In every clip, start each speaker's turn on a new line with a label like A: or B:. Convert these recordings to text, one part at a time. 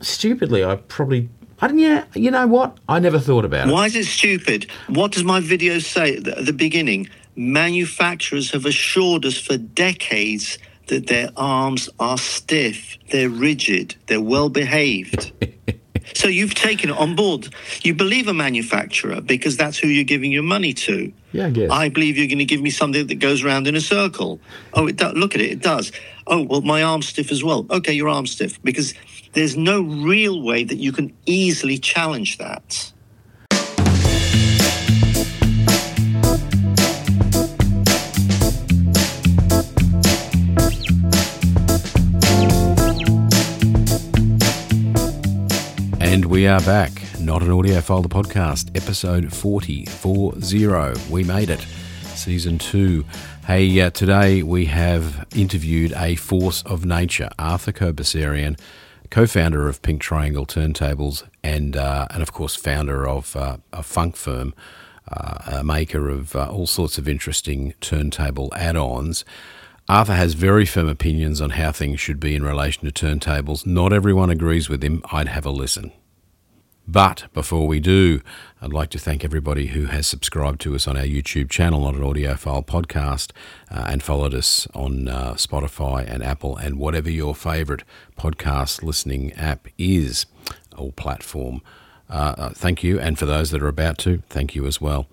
A: stupidly, I didn't, yeah, you know what? I never thought about it.
B: Why is it stupid? What does my video say at the beginning? Manufacturers have assured us for decades that their arms are stiff, they're rigid, they're well behaved. So you've taken it on board. You believe a manufacturer because that's who you're giving your money to.
A: Yeah, I guess.
B: I believe you're going to give me something that goes round in a circle. Oh, it does. Look at it. It does. Oh, well, my arm's stiff as well. Okay, your arm's stiff. Because there's no real way that you can easily challenge that.
A: And we are back. Not an Audiophile, the podcast, episode 40. We made it. Season 2. Hey, today we have interviewed a force of nature, Arthur Kobiesarian, co-founder of Pink Triangle Turntables and of course founder of a funk firm, a maker of all sorts of interesting turntable add-ons. Arthur has very firm opinions on how things should be in relation to turntables. Not everyone agrees with him. I'd have a listen. But before we do, I'd like to thank everybody who has subscribed to us on our YouTube channel, Not an Audiophile Podcast, and followed us on Spotify and Apple and whatever your favourite podcast listening app is or platform. Thank you. And for those that are about to, thank you as well.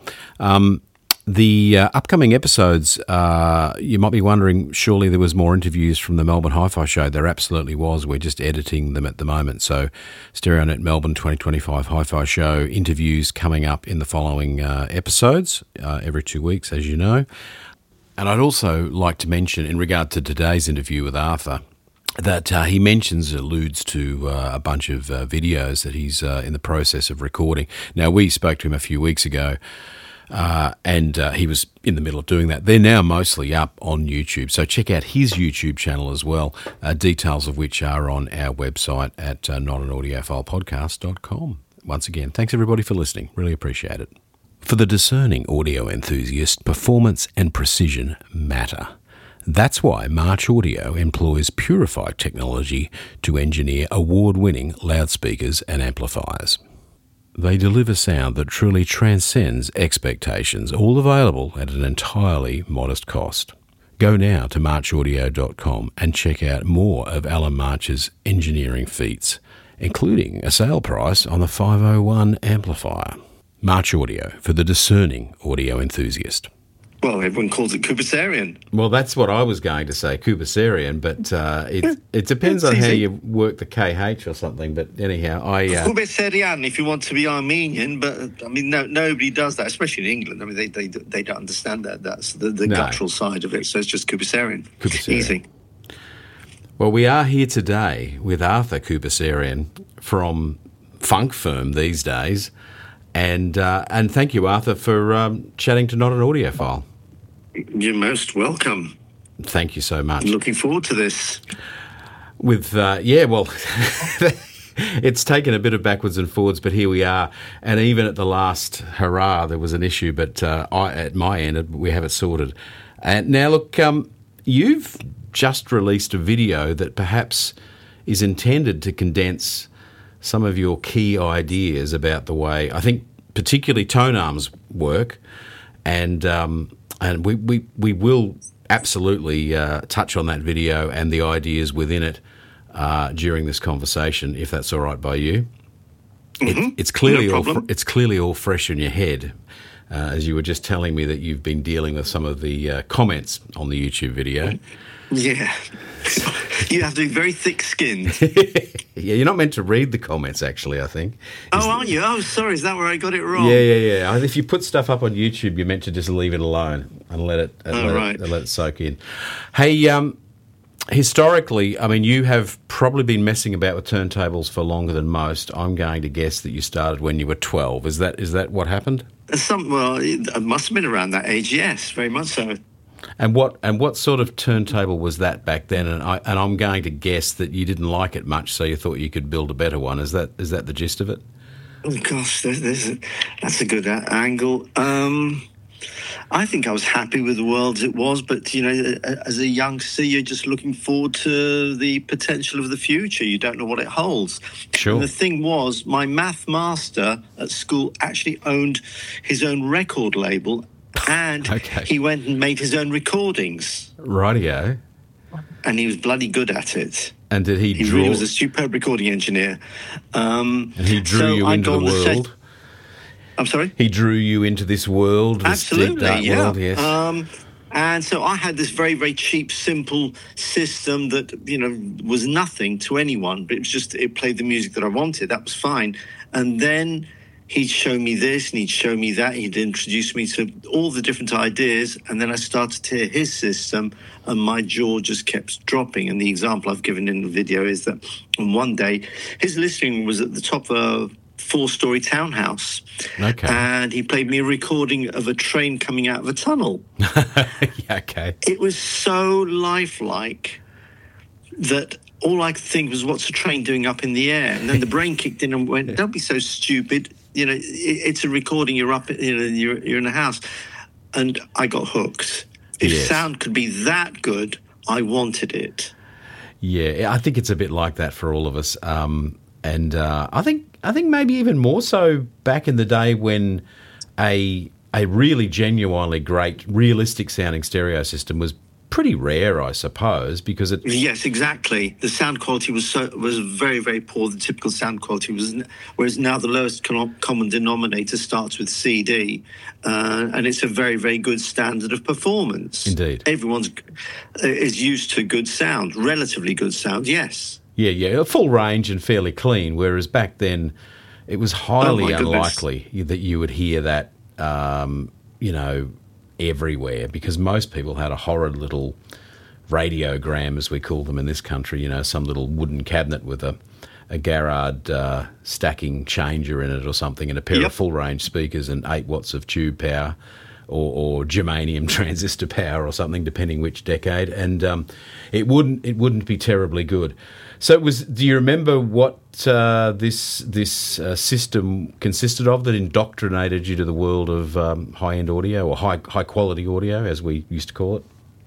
A: The upcoming episodes, you might be wondering, surely there was more interviews from the Melbourne Hi-Fi Show. There absolutely was. We're just editing them at the moment. So StereoNet Melbourne 2025 Hi-Fi Show interviews coming up in the following episodes, every 2 weeks, as you know. And I'd also like to mention, in regard to today's interview with Arthur, that he alludes to a bunch of videos that he's in the process of recording. Now, we spoke to him a few weeks ago, and he was in the middle of doing that. They're now mostly up on YouTube, so check out his YouTube channel as well, details of which are on our website at notanaudiophilepodcast.com. Once again, thanks everybody for listening. Really appreciate it. For the discerning audio enthusiast, performance and precision matter. That's why March Audio employs Purified technology to engineer award-winning loudspeakers and amplifiers. They deliver sound that truly transcends expectations, all available at an entirely modest cost. Go now to marchaudio.com and check out more of Alan March's engineering feats, including a sale price on the 501 amplifier. March Audio, for the discerning audio enthusiast.
B: Well, everyone calls it Kobiesarian.
A: Well, that's what I was going to say, Kobiesarian, but it depends on how you work the KH or something. But anyhow,
B: Kobiesarian, if you want to be Armenian, but I mean, nobody does that, especially in England. I mean, they don't understand that. That's the guttural side of it. So it's just Kobiesarian. Easy.
A: Well, we are here today with Arthur Kobiesarian from Funk Firm these days, and thank you, Arthur, for chatting to Not an Audiophile.
B: You're most welcome.
A: Thank you so much.
B: Looking forward to this.
A: It's taken a bit of backwards and forwards, but here we are. And even at the last hurrah, there was an issue, but at my end, we have it sorted. And now, look, you've just released a video that perhaps is intended to condense some of your key ideas about the way, I think, particularly tone arms work, and we will absolutely touch on that video and the ideas within it during this conversation, if that's all right by you.
B: Mm-hmm.
A: It's clearly all fresh in your head, as you were just telling me that you've been dealing with some of the comments on the YouTube video.
B: Yeah. You have to be very thick-skinned.
A: Yeah, you're not meant to read the comments, actually, I think.
B: Aren't you? Oh, sorry, is that where I got it wrong?
A: Yeah. If you put stuff up on YouTube, you're meant to just leave it alone and let it soak in. Hey, historically, I mean, you have probably been messing about with turntables for longer than most. I'm going to guess that you started when you were 12. Is that what happened?
B: It must have been around that age, yes, very much so.
A: And what sort of turntable was that back then? And I'm going to guess that you didn't like it much, so you thought you could build a better one. Is that the gist of it?
B: Oh gosh, that's a good angle. I think I was happy with the world as it was, but, you know, as a youngster, you're just looking forward to the potential of the future. You don't know what it holds.
A: Sure.
B: And the thing was, my math master at school actually owned his own record label, and
A: Okay.
B: he went and made his own recordings.
A: Rightio.
B: And he was bloody good at it.
A: And did he
B: He
A: draw?
B: really was a superb recording engineer.
A: And he drew
B: so
A: you
B: I
A: into
B: go
A: the
B: on the set-
A: world.
B: I'm sorry?
A: He drew you into this world, this deep
B: Absolutely,
A: dark
B: yeah.
A: world. Yes.
B: And so I had this very, very cheap, simple system that, you know, was nothing to anyone, but it was just, it played the music that I wanted. That was fine. And then he'd show me this and he'd show me that. He'd introduce me to all the different ideas. And then I started to hear his system and my jaw just kept dropping. And the example I've given in the video is that on one day, his listening was at the top of a 4-story townhouse.
A: Okay.
B: And he played me a recording of a train coming out of a tunnel.
A: Yeah, okay.
B: It was so lifelike that all I could think was, what's a train doing up in the air? And then the brain kicked in and went, don't be so stupid. You know, it's a recording. You're up, you know, you're in a house. And I got hooked. If
A: Yes.
B: sound could be that good, I wanted it.
A: Yeah, I think it's a bit like that for all of us. And I think maybe even more so back in the day when a really genuinely great, realistic sounding stereo system was pretty rare, I suppose, because it.
B: Yes, exactly. The sound quality was very, very poor. The typical sound quality was, whereas now the lowest common denominator starts with CD, and it's a very, very good standard of performance.
A: Indeed.
B: Everyone's is used to good sound, relatively good sound. Yes.
A: Yeah, a full range and fairly clean, whereas back then it was highly
B: Oh, my goodness.
A: unlikely that you would hear that, you know, everywhere, because most people had a horrid little radiogram, as we call them in this country, you know, some little wooden cabinet with a Garrard stacking changer in it or something, and a pair
B: Yep.
A: of full-range speakers and 8 watts of tube power or germanium transistor power or something, depending which decade, and it wouldn't be terribly good. So do you remember what this system consisted of that indoctrinated you to the world of high-end audio, or high quality audio, as we used to call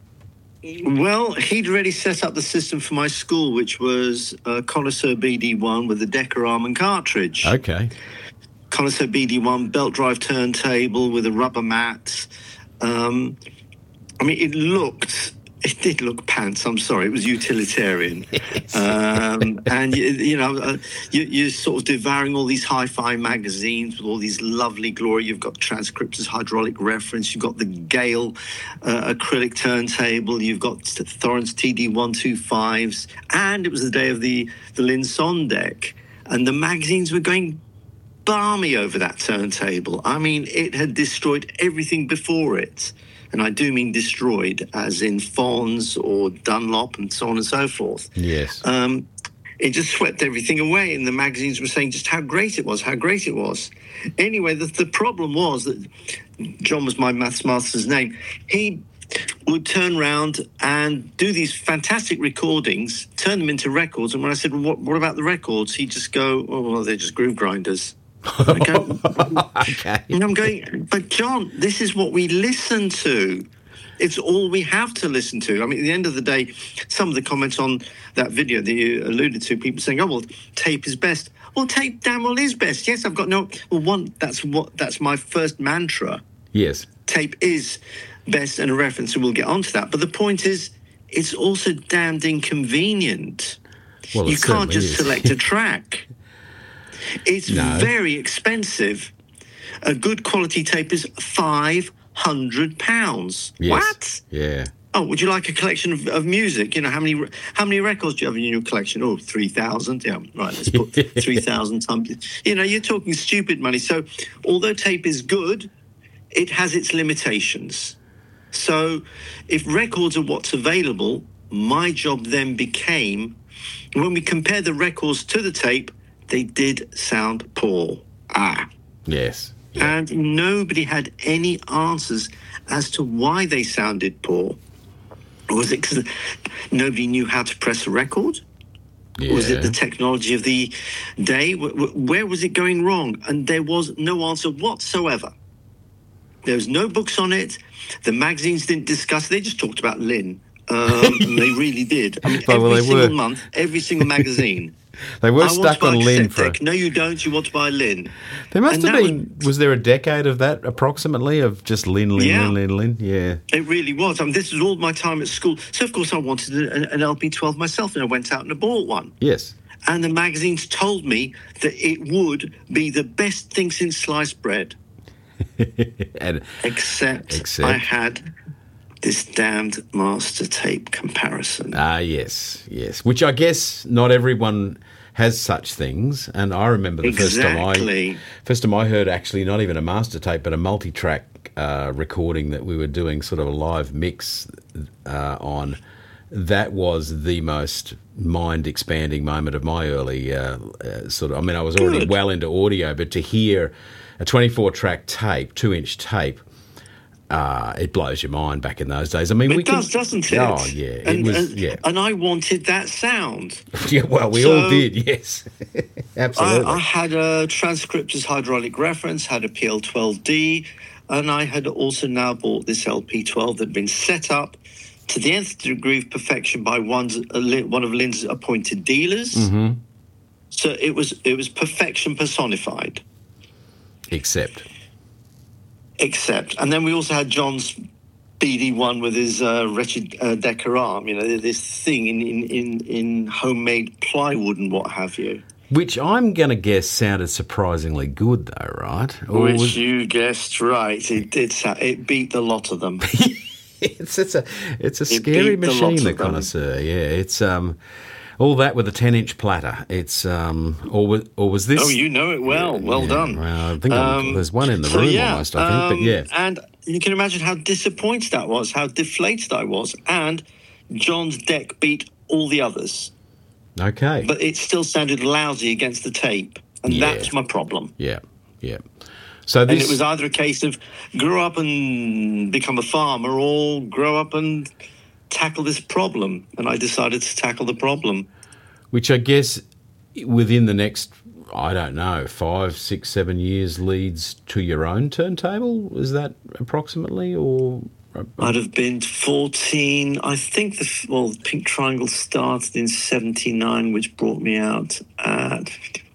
A: it?
B: Well, he'd already set up the system for my school, which was Connoisseur BD1 with a Decca arm and cartridge.
A: Okay.
B: Connoisseur BD1 belt drive turntable with a rubber mat. I mean, it did look pants. I'm sorry, it was utilitarian. And you're sort of devouring all these hi-fi magazines with all these lovely glory. You've got Transcriptors hydraulic reference. You've got the Gale acrylic turntable. You've got Thorence TD125s, and it was the day of the Lynn Sondek, and the magazines were going balmy over that turntable. I mean, it had destroyed everything before it. And I do mean destroyed, as in Fonz or Dunlop and so on and so forth.
A: Yes.
B: It just swept everything away, and the magazines were saying just how great it was, how great it was. Anyway, the problem was that John was my maths master's name. He would turn around and do these fantastic recordings, turn them into records. And when I said, well, what about the records? He'd just go, oh, well, they're just groove grinders. I go,
A: Okay.
B: and I'm going, but John, this is what we listen to. It's all we have to listen to. I mean, at the end of the day, some of the comments on that video that you alluded to, people saying, oh, well, tape is best. Well, tape damn well is best. Yes, I've got no... Well, that's my first mantra.
A: Yes.
B: Tape is best and a reference, and we'll get onto that. But the point is, it's also damned inconvenient.
A: Well,
B: You
A: it
B: can't
A: certainly
B: just
A: is.
B: select a track. It's
A: No.
B: very expensive. A good quality tape is £500.
A: Yes.
B: What?
A: Yeah.
B: Oh, would you like a collection of music? You know, how many records do you have in your collection? Oh, 3,000. Yeah, right, let's put 3,000 times. You know, you're talking stupid money. So although tape is good, it has its limitations. So if records are what's available, my job then became, when we compare the records to the tape, they did sound poor.
A: Yes.
B: And nobody had any answers as to why they sounded poor. Was it because nobody knew how to press a record?
A: Yeah.
B: Was it the technology of the day? Where was it going wrong? And there was no answer whatsoever. There was no books on it. The magazines didn't discuss it. They just talked about Lynn. And they really did. I mean, every single month, every single magazine.
A: They were stuck on Lynn for...
B: No, you don't. You want to buy Lynn.
A: There must have been... Was there a decade of that, approximately, of just Lynn? Yeah.
B: It really was. I mean, this was all my time at school. So, of course, I wanted an LP12 myself, and I went out and I bought one.
A: Yes.
B: And the magazines told me that it would be the best thing since sliced bread. Except I had... this damned master tape comparison.
A: Yes. Which I guess not everyone has such things. And I remember the first time I heard actually not even a master tape, but a multi-track recording that we were doing sort of a live mix on. That was the most mind-expanding moment of my early sort of... I mean, I was already well into audio, but to hear a 24-track tape, 2-inch tape, it blows your mind back in those days. I mean,
B: doesn't it?
A: Oh, yeah.
B: And I wanted that sound.
A: Yeah, well, we all did, yes. Absolutely.
B: I had a Transcriptors hydraulic reference, had a PL12D, and I had also now bought this LP12 that had been set up to the nth degree of perfection by one of Lynn's appointed dealers.
A: Mm-hmm.
B: So it was perfection personified.
A: Except.
B: And then we also had John's BD1 with his wretched Decker arm, this thing in homemade plywood and what have you.
A: Which I'm going to guess sounded surprisingly good, though, right?
B: You guessed right. It did. It beat the lot of them.
A: It's a scary machine, the Connoisseur. Yeah, it's all that with a 10-inch platter. It's or was this?
B: Oh, you know it well. Well done.
A: Well, I think there's one in the room almost. I think, but yeah.
B: And you can imagine how disappointed that was, how deflated I was, and John's deck beat all the others.
A: Okay,
B: but it still sounded lousy against the tape, and that's my problem.
A: Yeah. So
B: and it was either a case of grow up and become a farmer, or grow up and tackle this problem, and I decided to tackle the problem.
A: Which I guess within the next, I don't know, 5, 6, 7 years leads to your own turntable? Is that approximately, or...?
B: I'd have been 14. I think the Pink Triangle started in 79, which brought me out at...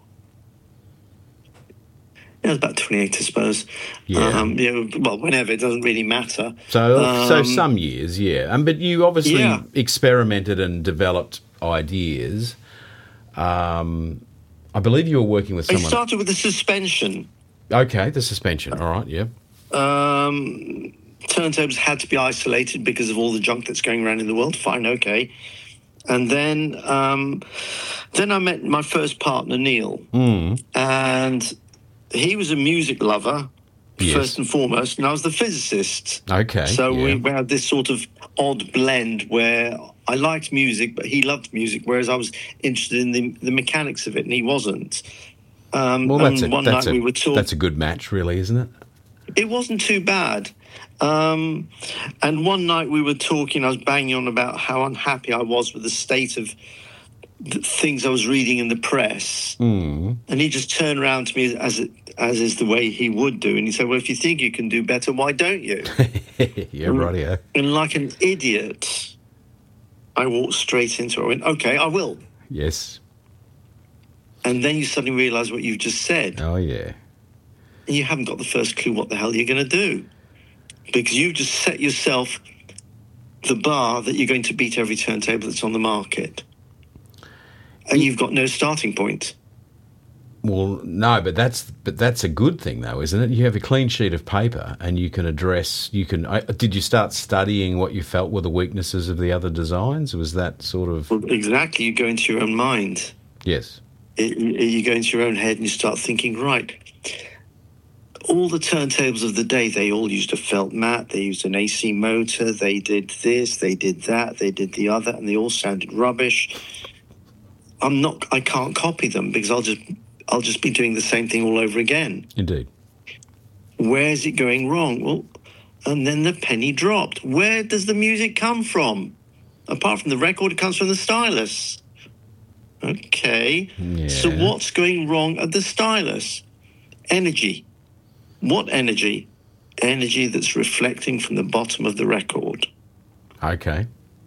B: It was about 28, I suppose.
A: Yeah.
B: Whenever, it doesn't really matter.
A: So some years, yeah. But you obviously experimented and developed ideas. I believe you were working with someone...
B: I started with the suspension.
A: Okay, the suspension. All right, yeah.
B: Turntables had to be isolated because of all the junk that's going around in the world. Fine, okay. And then I met my first partner, Neil. And... he was a music lover, first and foremost, and I was the physicist.
A: Okay.
B: So we had this sort of odd blend where I liked music, but he loved music, whereas I was interested in the mechanics of it, and he wasn't.
A: That's a good match, really, isn't it?
B: It wasn't too bad. And one night we were talking, I was banging on about how unhappy I was with the state of the things I was reading in the press. And he just turned around to me as is the way he would do, and he said, well, if you think you can do better, why don't you?
A: Yeah, rightio.
B: And like an idiot, I walked straight into it. I went, okay, I will.
A: Yes.
B: And then you suddenly realise what you've just said.
A: Oh, yeah.
B: And you haven't got the first clue what the hell you're going to do, because you've just set yourself the bar that you're going to beat every turntable that's on the market. And you've got no starting point.
A: Well, no, but that's a good thing, though, isn't it? You have a clean sheet of paper, and you can address. Did you start studying what you felt were the weaknesses of the other designs? Was that sort of...
B: Well, exactly. You go into your own mind.
A: Yes.
B: You go into your own head and you start thinking, right, all the turntables of the day, they all used a felt mat, they used an AC motor, they did this, they did that, they did the other, and they all sounded rubbish. I can't copy them because I'll just be doing the same thing all over again.
A: Indeed.
B: Where's it going wrong? Well, and then the penny dropped. Where does the music come from? Apart from the record, it comes from the stylus. Okay.
A: Yeah.
B: So what's going wrong at the stylus? Energy. What energy? energy that's reflecting from the bottom of the record.
A: Okay.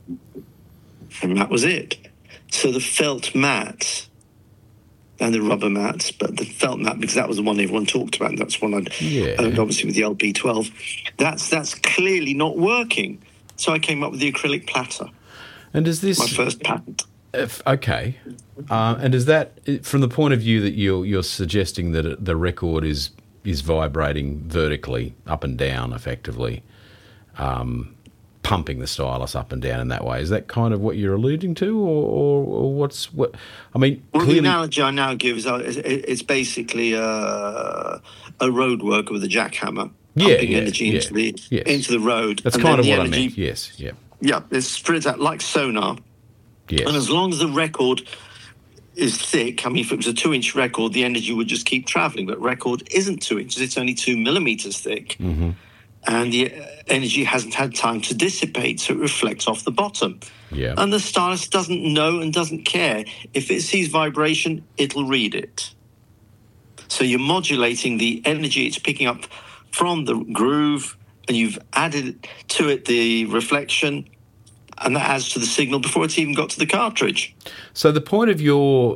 B: And that was it. So the felt mat and the rubber mats, but the felt mat, because that was the one everyone talked about, and that's one I'd owned, obviously, with the LP12. That's clearly not working. So I came up with the acrylic platter.
A: And does this...
B: My first patent.
A: Okay. And is that, from the point of view that you're suggesting that the record is vibrating vertically up and down, effectively, pumping the stylus up and down in that way, is that kind of what you're alluding to, or what? I mean,
B: well,
A: clearly...
B: the analogy I now give is it's basically a road worker with a jackhammer pumping energy into the road.
A: That's kind of what I meant. Yes, yeah.
B: Yeah, it spreads out like sonar.
A: Yes.
B: And as long as the record is thick, I mean, if it was a 2-inch record, the energy would just keep travelling. But record isn't 2 inches; it's only 2 millimeters thick.
A: Mm-hmm.
B: And the energy hasn't had time to dissipate, so it reflects off the bottom.
A: Yeah.
B: And the stylus doesn't know and doesn't care. If it sees vibration, it'll read it. So you're modulating the energy it's picking up from the groove, and you've added to it the reflection, and that adds to the signal before it's even got to the cartridge.
A: So the point of your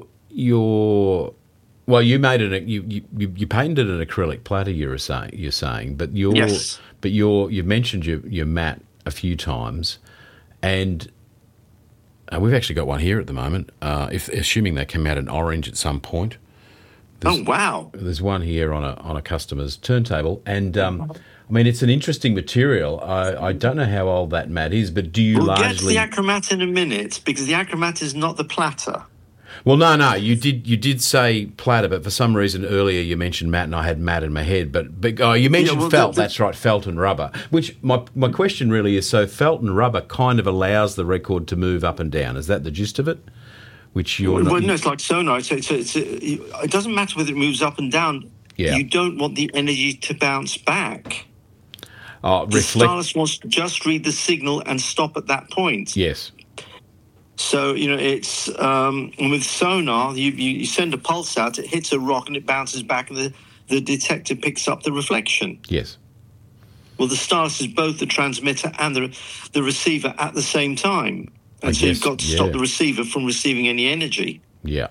A: well, you made it. You painted an acrylic platter. You're saying, but
B: yes.
A: But you've mentioned your mat a few times, and we've actually got one here at the moment. Assuming they come out in orange at some point.
B: Oh wow!
A: There's one here on a customer's turntable, and I mean it's an interesting material. I don't know how old that mat is, but do you largely?
B: We'll get to the acromat in a minute, because the acromat is not the platter.
A: Well, no, you did say platter, but for some reason earlier you mentioned mat, and I had mat in my head. But you mentioned felt. That's right, felt and rubber. Which my question really is: so felt and rubber kind of allows the record to move up and down. Is that the gist of it? Which you're not.
B: Well, no, it's like sonar. It doesn't matter whether it moves up and down.
A: Yeah.
B: You don't want the energy to bounce back.
A: The
B: stylus wants to just read the signal and stop at that point.
A: Yes.
B: So, it's with sonar, you send a pulse out, it hits a rock and it bounces back, and the detector picks up the reflection.
A: Yes.
B: Well, the stylus is both the transmitter and the receiver at the same time. And so you've got to stop the receiver from receiving any energy.
A: Yeah.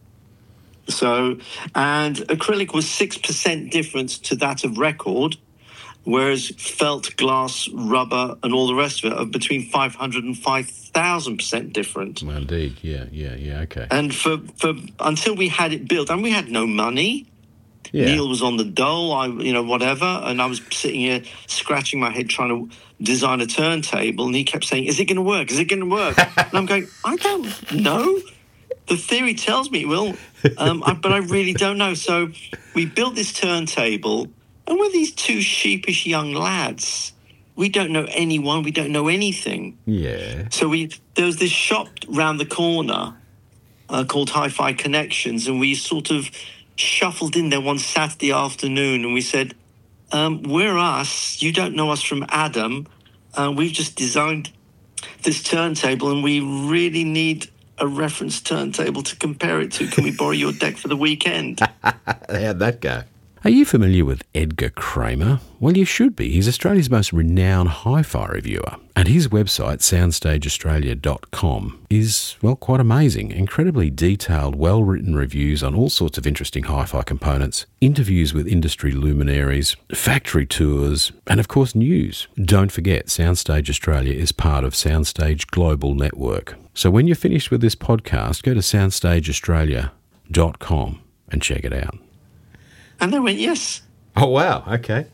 B: So, and acrylic was 6% difference to that of record, whereas felt, glass, rubber, and all the rest of it are between 500 and 5,000% different.
A: Well, indeed, yeah, okay.
B: And for until we had it built, and we had no money.
A: Yeah.
B: Neil was on the dole, whatever, and I was sitting here scratching my head trying to design a turntable, and he kept saying, "Is it going to work? Is it going to work?" And I'm going, "I don't know. The theory tells me it will, but I really don't know." So we built this turntable. And we're these two sheepish young lads. We don't know anyone. We don't know anything.
A: Yeah.
B: So there was this shop round the corner called Hi-Fi Connections, and we sort of shuffled in there one Saturday afternoon, and we said, "We're us. You don't know us from Adam. We've just designed this turntable, and we really need a reference turntable to compare it to. Can we borrow your deck for the weekend?"
A: How'd that go? Are you familiar with Edgar Kramer? Well, you should be. He's Australia's most renowned hi-fi reviewer. And his website, soundstageaustralia.com, is, well, quite amazing. Incredibly detailed, well-written reviews on all sorts of interesting hi-fi components, interviews with industry luminaries, factory tours, and, of course, news. Don't forget, Soundstage Australia is part of Soundstage Global Network. So when you're finished with this podcast, go to soundstageaustralia.com and check it out.
B: And they went, yes.
A: Oh wow! Okay.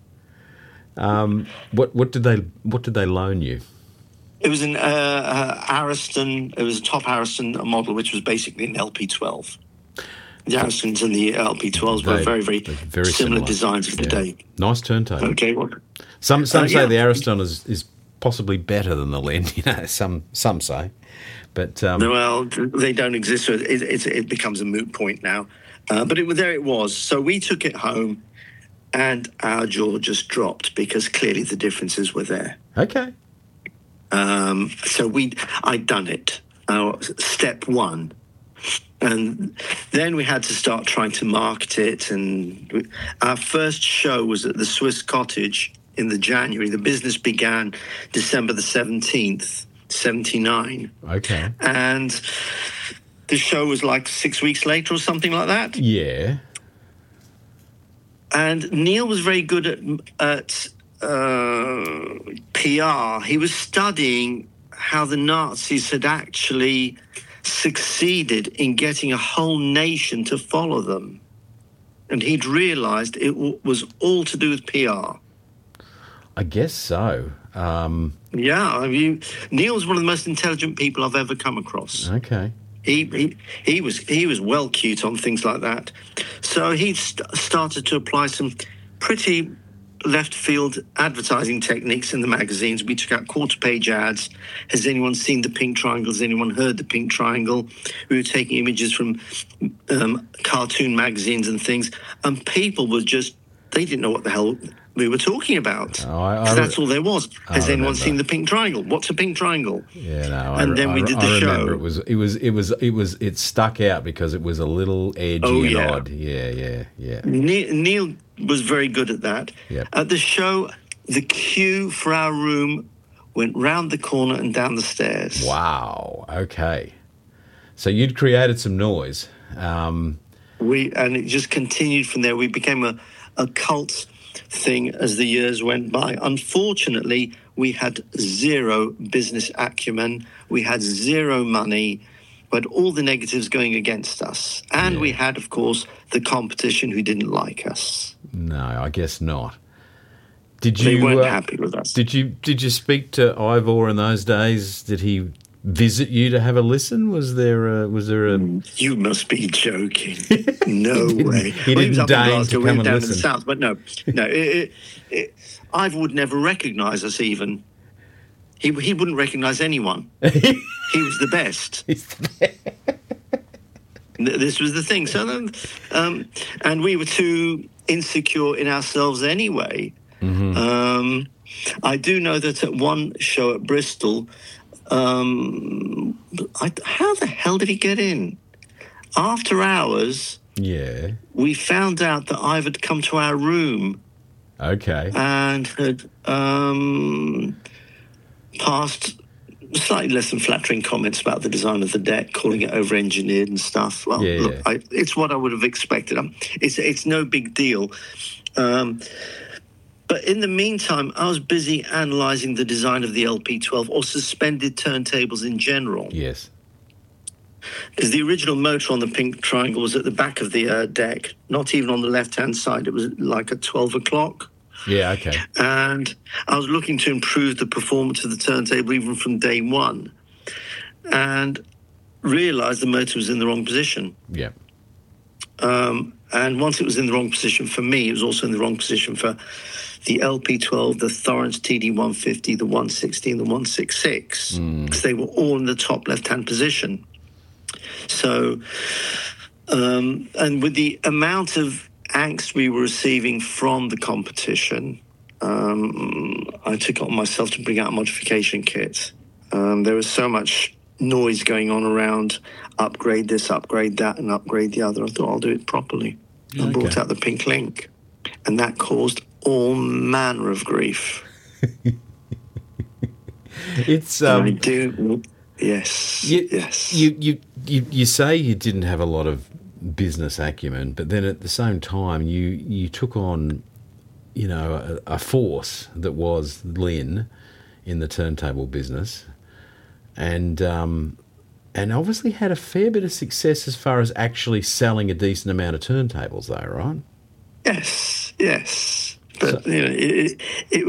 A: What did they loan you?
B: It was an Ariston. It was a top Ariston model, which was basically an LP12. The Aristons and the LP12s were very similar designs of the day.
A: Nice turntable.
B: Okay. Well,
A: some say the Ariston is possibly better than the Len. Some say, but
B: well, they don't exist. So it becomes a moot point now. But there it was. So we took it home, and our jaw just dropped because clearly the differences were there.
A: Okay.
B: So I'd done it. Step one, And then we had to start trying to market it. And our first show was at the Swiss Cottage in the January. The business began December the 17th, 79.
A: Okay.
B: And the show was like 6 weeks later or something like that.
A: Yeah.
B: And Neil was very good at PR. He was studying how the Nazis had actually succeeded in getting a whole nation to follow them. And he'd realised it was all to do with PR.
A: I guess so.
B: Yeah, I mean, Neil's one of the most intelligent people I've ever come across.
A: Okay.
B: He was well cute on things like that. So he started to apply some pretty left field advertising techniques in the magazines. We took out quarter-page ads. Has anyone seen the Pink Triangle? Has anyone heard the Pink Triangle? We were taking images from cartoon magazines and things, and people were they didn't know what the hell we were talking about. That's all there was. Has anyone seen the Pink Triangle? What's a Pink Triangle?
A: Yeah, no.
B: And then we did the show.
A: I remember it stuck out because it was a little edgy and odd. Yeah.
B: Neil was very good at that.
A: Yep.
B: At the show, the queue for our room went round the corner and down the stairs.
A: Wow. Okay. So you'd created some noise.
B: And it just continued from there. We became a cult thing as the years went by. Unfortunately, we had zero business acumen. We had zero money. We had all the negatives going against us. And we had, of course, the competition who didn't like us.
A: No, I guess not.
B: They weren't happy with us.
A: Did you speak to Ivor in those days? Did he visit you to have a listen? Was there a?
B: You must be joking. No way.
A: He didn't deign to come and
B: down
A: listen.
B: In the south, but no. Ivor would never recognise us. Even he wouldn't recognise anyone. He was the best. This was the thing. So, and we were too insecure in ourselves anyway.
A: Mm-hmm.
B: I do know that at one show at Bristol, how the hell did he get in? After hours, we found out that Ivor had come to our room.
A: Okay.
B: And had passed slightly less than flattering comments about the design of the deck, calling it over-engineered and stuff. Well, look, it's what I would have expected. It's no big deal. But in the meantime, I was busy analysing the design of the LP12 or suspended turntables in general.
A: Yes.
B: Because the original motor on the Pink Triangle was at the back of the deck, not even on the left-hand side. It was like at 12 o'clock.
A: Yeah, okay.
B: And I was looking to improve the performance of the turntable even from day one, and realised the motor was in the wrong position.
A: Yeah.
B: And once it was in the wrong position for me, it was also in the wrong position for the LP12, the Thorrence TD150, the 160, and the 166, because they were all in the top left-hand position. So, and with the amount of angst we were receiving from the competition, I took it on myself to bring out a modification kit. There was so much noise going on around, upgrade this, upgrade that, and upgrade the other. I thought, I'll do it properly. I brought out the Pink Link, and that caused all manner of grief.
A: It's
B: I do, yes, yes.
A: You say you didn't have a lot of business acumen, but then at the same time you took on, a force that was Lynn in the turntable business, and obviously had a fair bit of success as far as actually selling a decent amount of turntables, though, right?
B: Yes. But it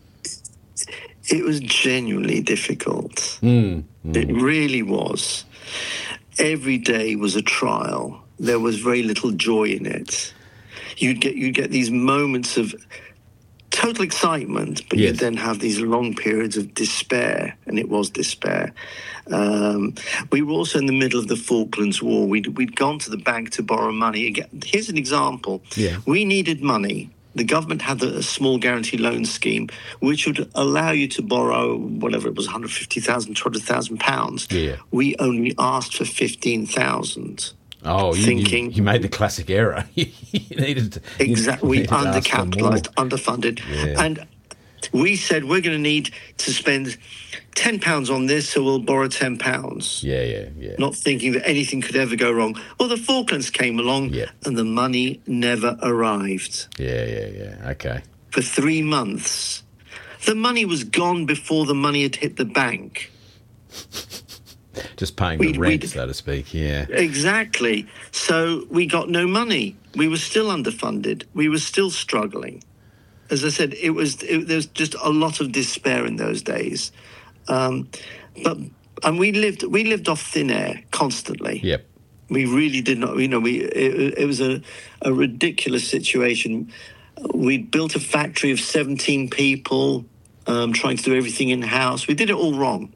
B: was genuinely difficult. It really was. Every day was a trial. There was very little joy in it. You'd get these moments of total excitement, but you'd then have these long periods of despair, and it was despair. We were also in the middle of the Falklands War. We'd gone to the bank to borrow money. Again, here's an example.
A: Yeah.
B: We needed money. the government had a small guarantee loan scheme, which would allow you to borrow whatever it was, 150,000, 200,000 pounds.
A: Yeah.
B: We only asked for 15,000.
A: Oh, you made the classic error. You needed to,
B: exactly. We
A: needed to ask for more.
B: undercapitalised, underfunded, and we said we're going to need to spend £10 on this, so we'll borrow £10.
A: Yeah.
B: Not thinking that anything could ever go wrong. Well, the Falklands came along, and the money never arrived.
A: Yeah. Okay.
B: For 3 months, the money was gone before the money had hit the bank.
A: Just paying the rent, so to speak, yeah.
B: Exactly. So we got no money. We were still underfunded. We were still struggling. As I said, there was just a lot of despair in those days. And we lived off thin air constantly.
A: Yep.
B: We really did not, it was a ridiculous situation. We built a factory of 17 people, trying to do everything in-house. We did it all wrong.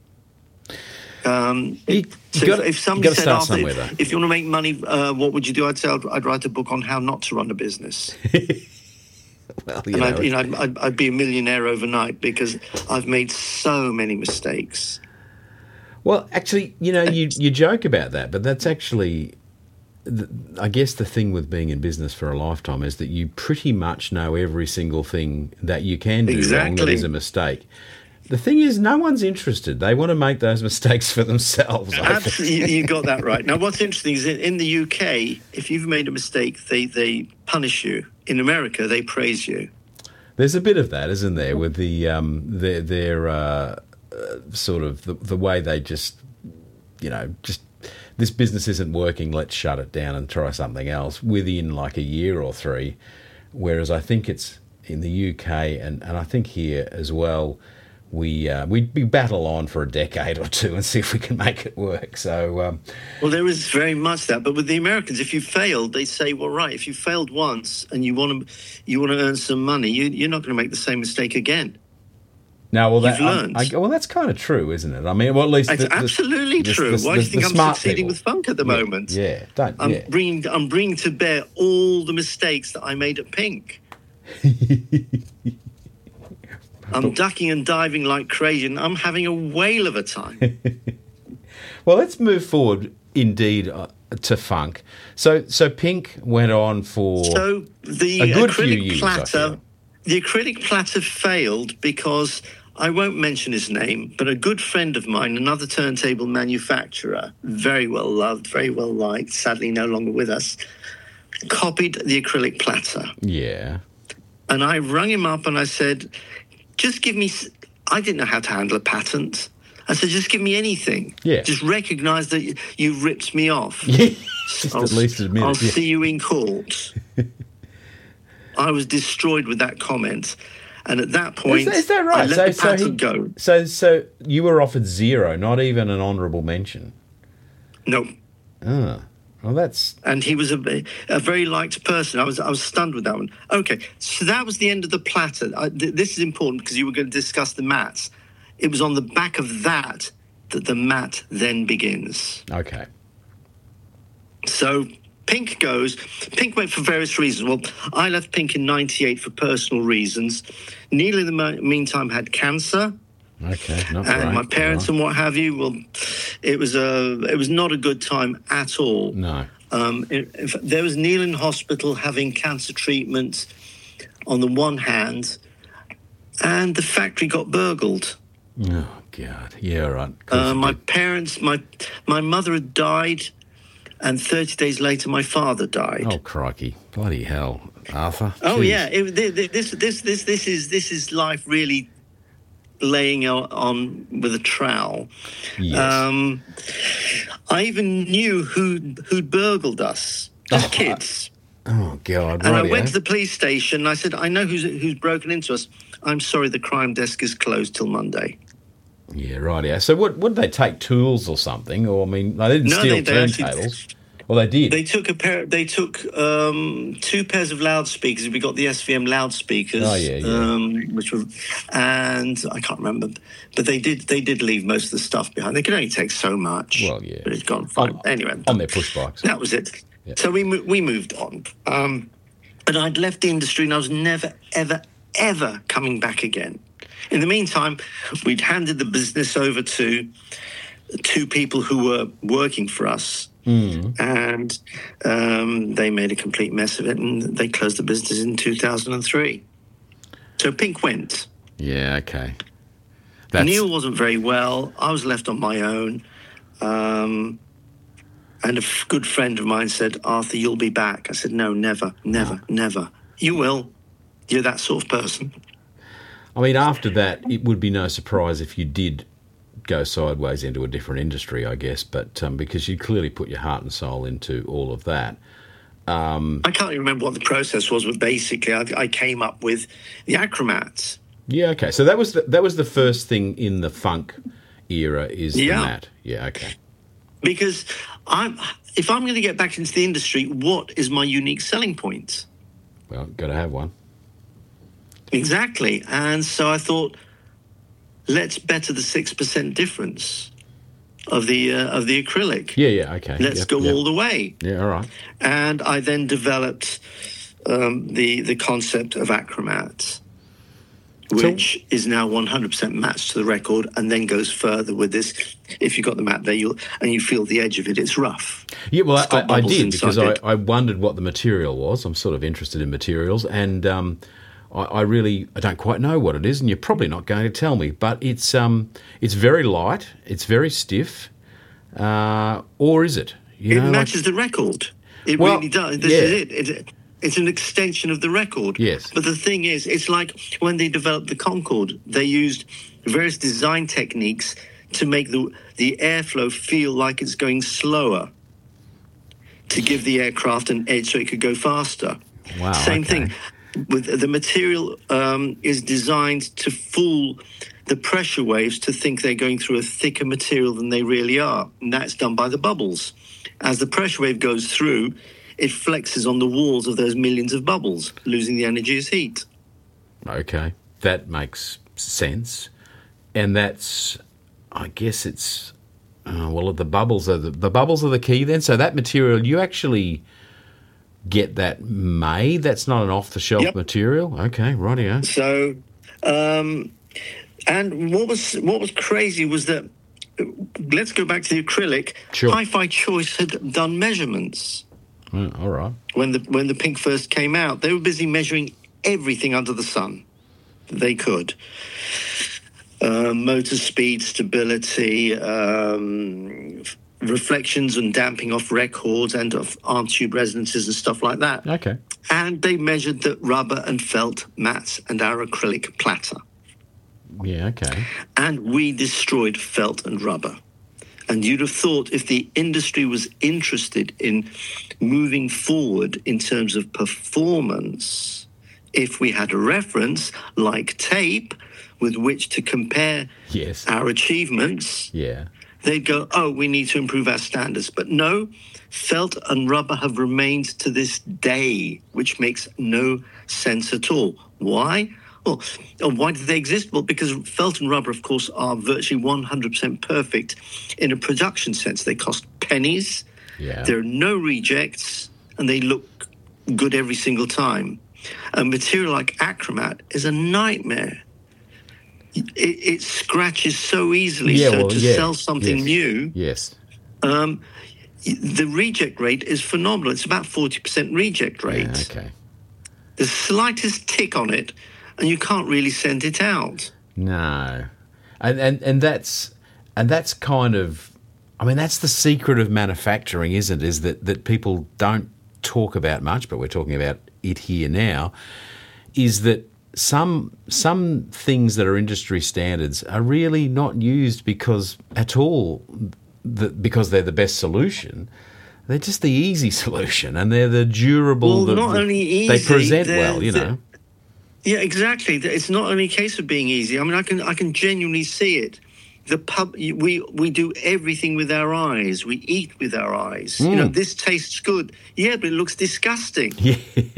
B: If somebody said, Arthur, if you want to make money, what would you do? I'd say I'd write a book on how not to run a business.
A: Well,
B: I'd be a millionaire overnight because I've made so many mistakes.
A: Well, actually, you joke about that, but that's actually, I guess the thing with being in business for a lifetime is that you pretty much know every single thing that you can do wrong that is a mistake. The thing is, no one's interested. They want to make those mistakes for themselves.
B: Absolutely, you got that right. Now, what's interesting is in the UK, if you've made a mistake, they punish you. In America, they praise you.
A: There's a bit of that, isn't there, with the their sort of the way they just this business isn't working, let's shut it down and try something else within like a year or 3. Whereas I think it's in the UK and I think here as well, we battle on for a decade or 2 and see if we can make it work. So,
B: well, there is very much that. But with the Americans, if you failed, they say, well, right, if you failed once and you want to earn some money, you're not going to make the same mistake again.
A: No, well,
B: you've learned.
A: Well, that's kind of true, isn't it? I mean, well, at least
B: it's absolutely true. Why do you think I'm succeeding with funk at the moment?
A: Yeah,
B: I'm bringing to bear all the mistakes that I made at Pink. I'm ducking and diving like crazy, and I'm having a whale of a time.
A: Well, let's move forward, indeed, to funk. So Pink went on for a good few years.
B: The acrylic platter failed because, I won't mention his name, but a good friend of mine, another turntable manufacturer, very well loved, very well liked, sadly no longer with us, copied the acrylic platter.
A: Yeah.
B: And I rang him up and I said, just give me... I didn't know how to handle a patent. I said, just give me anything.
A: Yeah.
B: Just recognise that you ripped me off.
A: Just at least admit it.
B: I'll see you in court. I was destroyed with that comment. And at that point,
A: is that right?
B: I let the patent go.
A: So you were offered 0, not even an honourable mention?
B: No.
A: Oh. Well, that's...
B: And he was a very liked person. I was stunned with that one. Okay, so that was the end of the platter. This is important because you were going to discuss the mats. It was on the back of that the mat then begins.
A: Okay.
B: So Pink went for various reasons. Well, I left Pink in 98 for personal reasons. Neil, in the meantime, had cancer.
A: Okay, not
B: and
A: right.
B: My parents and what have you. Well, it was not a good time at all.
A: No.
B: There was Neil in hospital having cancer treatment on the one hand, and the factory got burgled.
A: Oh God! Yeah, right.
B: My parents, my mother had died, and 30 days later, my father died.
A: Oh crikey! Bloody hell, Arthur!
B: Oh
A: Jeez.
B: Yeah, this is life really laying on with a trowel.
A: Yes.
B: I even knew who'd burgled us as kids.
A: Oh God!
B: And I went to the police station and I said, I know who's broken into us. I'm sorry, the crime desk is closed till Monday.
A: Yeah, right. Yeah. So what did they take, tools or something? Or I mean, they didn't steal turntables. Well, they did.
B: They took 2 pairs of loudspeakers. We got the SVM loudspeakers.
A: Oh yeah.
B: Which were, and I can't remember, but they did leave most of the stuff behind. They could only take so much.
A: Well, yeah.
B: But it's gone fine. Anyway,
A: on their push bikes.
B: That was it.
A: Yeah.
B: So we moved on. But I'd left the industry and I was never, ever, ever coming back again. In the meantime, we'd handed the business over to two people who were working for us. And they made a complete mess of it, and they closed the business in 2003. So Pink went.
A: Yeah, okay.
B: Neil wasn't very well. I was left on my own. And a good friend of mine said, Arthur, you'll be back. I said, no, never, never, never. You will. You're that sort of person.
A: I mean, after that, it would be no surprise if you did go sideways into a different industry, I guess, but because you clearly put your heart and soul into all of that.
B: I can't even remember what the process was, but basically I came up with the Achromats.
A: Yeah, okay. So that was the first thing in the funk era is the mat. Yeah, okay.
B: Because if I'm going to get back into the industry, what is my unique selling point?
A: Well, got to have one.
B: Exactly. And so I thought, let's better the 6% difference of the acrylic.
A: Yeah, okay.
B: Let's go all the way.
A: Yeah, all right.
B: And I then developed the concept of Achromats, which is now 100% matched to the record, and then goes further with this. If you got the mat there, you feel the edge of it. It's rough.
A: Yeah, well, I did because I wondered what the material was. I'm sort of interested in materials, and I don't quite know what it is, and you're probably not going to tell me. But it's very light, it's very stiff, or is it?
B: It matches the record. It really does. This is it. It's an extension of the record.
A: Yes.
B: But the thing is, it's like when they developed the Concorde, they used various design techniques to make the airflow feel like it's going slower, to give the aircraft an edge so it could go faster.
A: Wow.
B: Same thing. With the material is designed to fool the pressure waves to think they're going through a thicker material than they really are. And that's done by the bubbles. As the pressure wave goes through, it flexes on the walls of those millions of bubbles, losing the energy as heat.
A: Okay, that makes sense. And that's, I guess it's, the bubbles are the key then. So that material, you actually get that made? That's not an off-the-shelf material? Okay, rightio.
B: So, and what was crazy was that, let's go back to the acrylic.
A: Sure.
B: Hi-Fi Choice had done measurements.
A: All right.
B: When the Pink first came out, they were busy measuring everything under the sun they could. Motor speed, stability, reflections and damping off records and of arm tube resonances and stuff like that.
A: Okay.
B: And they measured the rubber and felt mats and our acrylic platter.
A: Yeah, okay.
B: And we destroyed felt and rubber. And you'd have thought if the industry was interested in moving forward in terms of performance, if we had a reference like tape with which to compare our achievements, they'd go, we need to improve our standards. But no, felt and rubber have remained to this day, which makes no sense at all. Why? Well, why do they exist? Well, because felt and rubber, of course, are virtually 100% perfect in a production sense. They cost pennies, there are no rejects, and they look good every single time. A material like Achromat is a nightmare. It scratches so easily, sell something new... the reject rate is phenomenal. It's about 40% reject rate.
A: Yeah, okay.
B: The slightest tick on it, and you can't really send it out.
A: No, and that's kind of, I mean, that's the secret of manufacturing, isn't it? Is that people don't talk about much, but we're talking about it here now. Is that some things that are industry standards are really not used because they're the best solution. They're just the easy solution, and they're the durable.
B: Well, not only easy,
A: they present well, you know.
B: Yeah, exactly. It's not only a case of being easy. I mean, I can genuinely see it. We do everything with our eyes. We eat with our eyes. You know, this tastes good. Yeah, but it looks disgusting.
A: Yeah.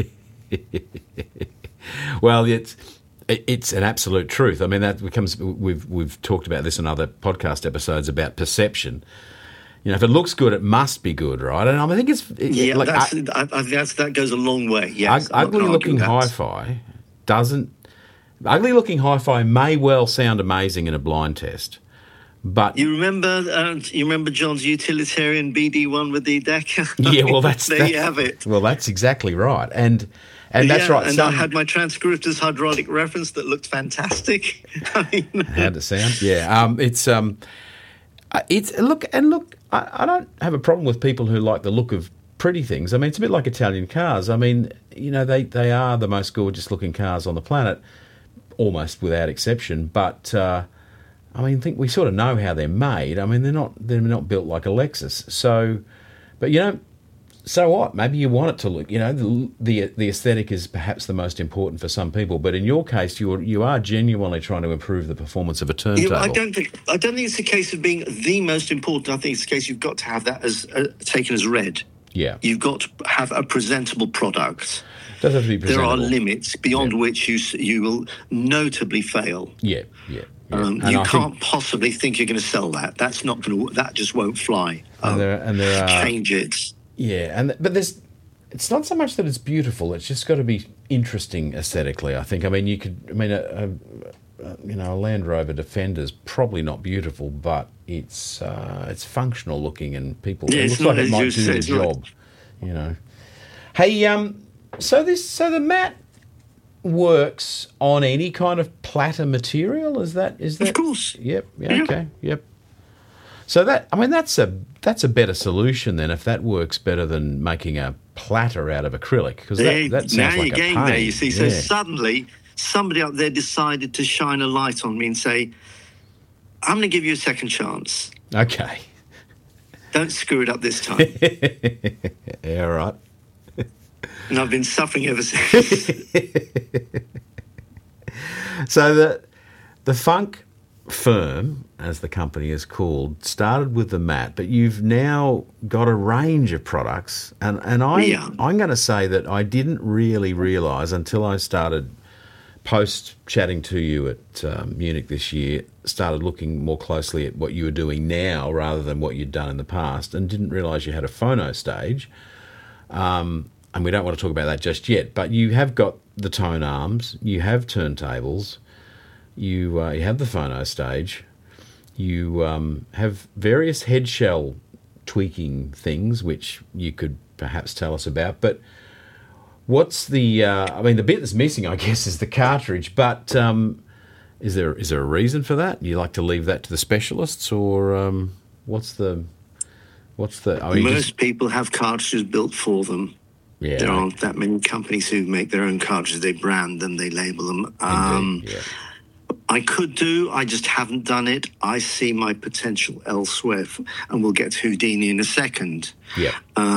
A: Well, it's an absolute truth. I mean, that becomes we've talked about this in other podcast episodes about perception. if it looks good, it must be good, right? And I think it's
B: that goes a long way. Yes,
A: ugly looking hi-fi doesn't. Ugly looking hi-fi may well sound amazing in a blind test, but
B: you remember John's utilitarian BD1 with the Decca?
A: Yeah, well, there
B: you have it.
A: Well, that's exactly right, and that's right.
B: And I had my transcriptor's hydraulic reference that looked fantastic.
A: How'd it sound? Yeah, it's look. I don't have a problem with people who like the look of pretty things. I mean, it's a bit like Italian cars. I mean, they are the most gorgeous looking cars on the planet, almost without exception. But I think we sort of know how they're made. I mean, they're not built like a Lexus. So, but so what? Maybe you want it to look. The aesthetic is perhaps the most important for some people. But in your case, you are genuinely trying to improve the performance of a turntable.
B: I don't think it's a case of being the most important. I think it's a case you've got to have that as taken as read.
A: Yeah,
B: you've got to have a presentable product.
A: It does have to be presentable.
B: There are limits beyond which you will notably fail.
A: Yeah.
B: You can't possibly think you're going to sell that. That's not going to. That just won't fly.
A: And there are
B: change it.
A: Yeah, but it's not so much that it's beautiful. It's just got to be interesting aesthetically. I think. I mean, a Land Rover Defender's probably not beautiful, but it's functional looking, and people.
B: Yeah,
A: it looks like it might do the job. Hey, so the mat works on any kind of platter material. Is that?
B: Of course.
A: Yep. Yeah. Okay. Yep. So that's a better solution then if that works better than making a platter out of acrylic, because that sounds like a pain. Now you're getting there,
B: you see. So suddenly somebody up there decided to shine a light on me and say, I'm going to give you a second chance.
A: Okay.
B: Don't screw it up this time.
A: Yeah, all right.
B: And I've been suffering ever since.
A: So the Funk firm, as the company is called, started with the mat, but you've now got a range of products, and I'm going to say that I didn't really realise until I started post-chatting to you at Munich this year, started looking more closely at what you were doing now rather than what you'd done in the past, and didn't realise you had a phono stage. And we don't want to talk about that just yet, but you have got the tone arms, you have turntables, you have the phono stage, you have various head shell tweaking things, which you could perhaps tell us about. But what's the bit that's missing, I guess, is the cartridge. But is there a reason for that? You like to leave that to the specialists, or what's the?
B: Most people have cartridges built for them.
A: Yeah,
B: there aren't that many companies who make their own cartridges. They brand them, they label them.
A: Yeah.
B: I just haven't done it. I see my potential elsewhere, and we'll get to Houdini in a second.
A: Yeah.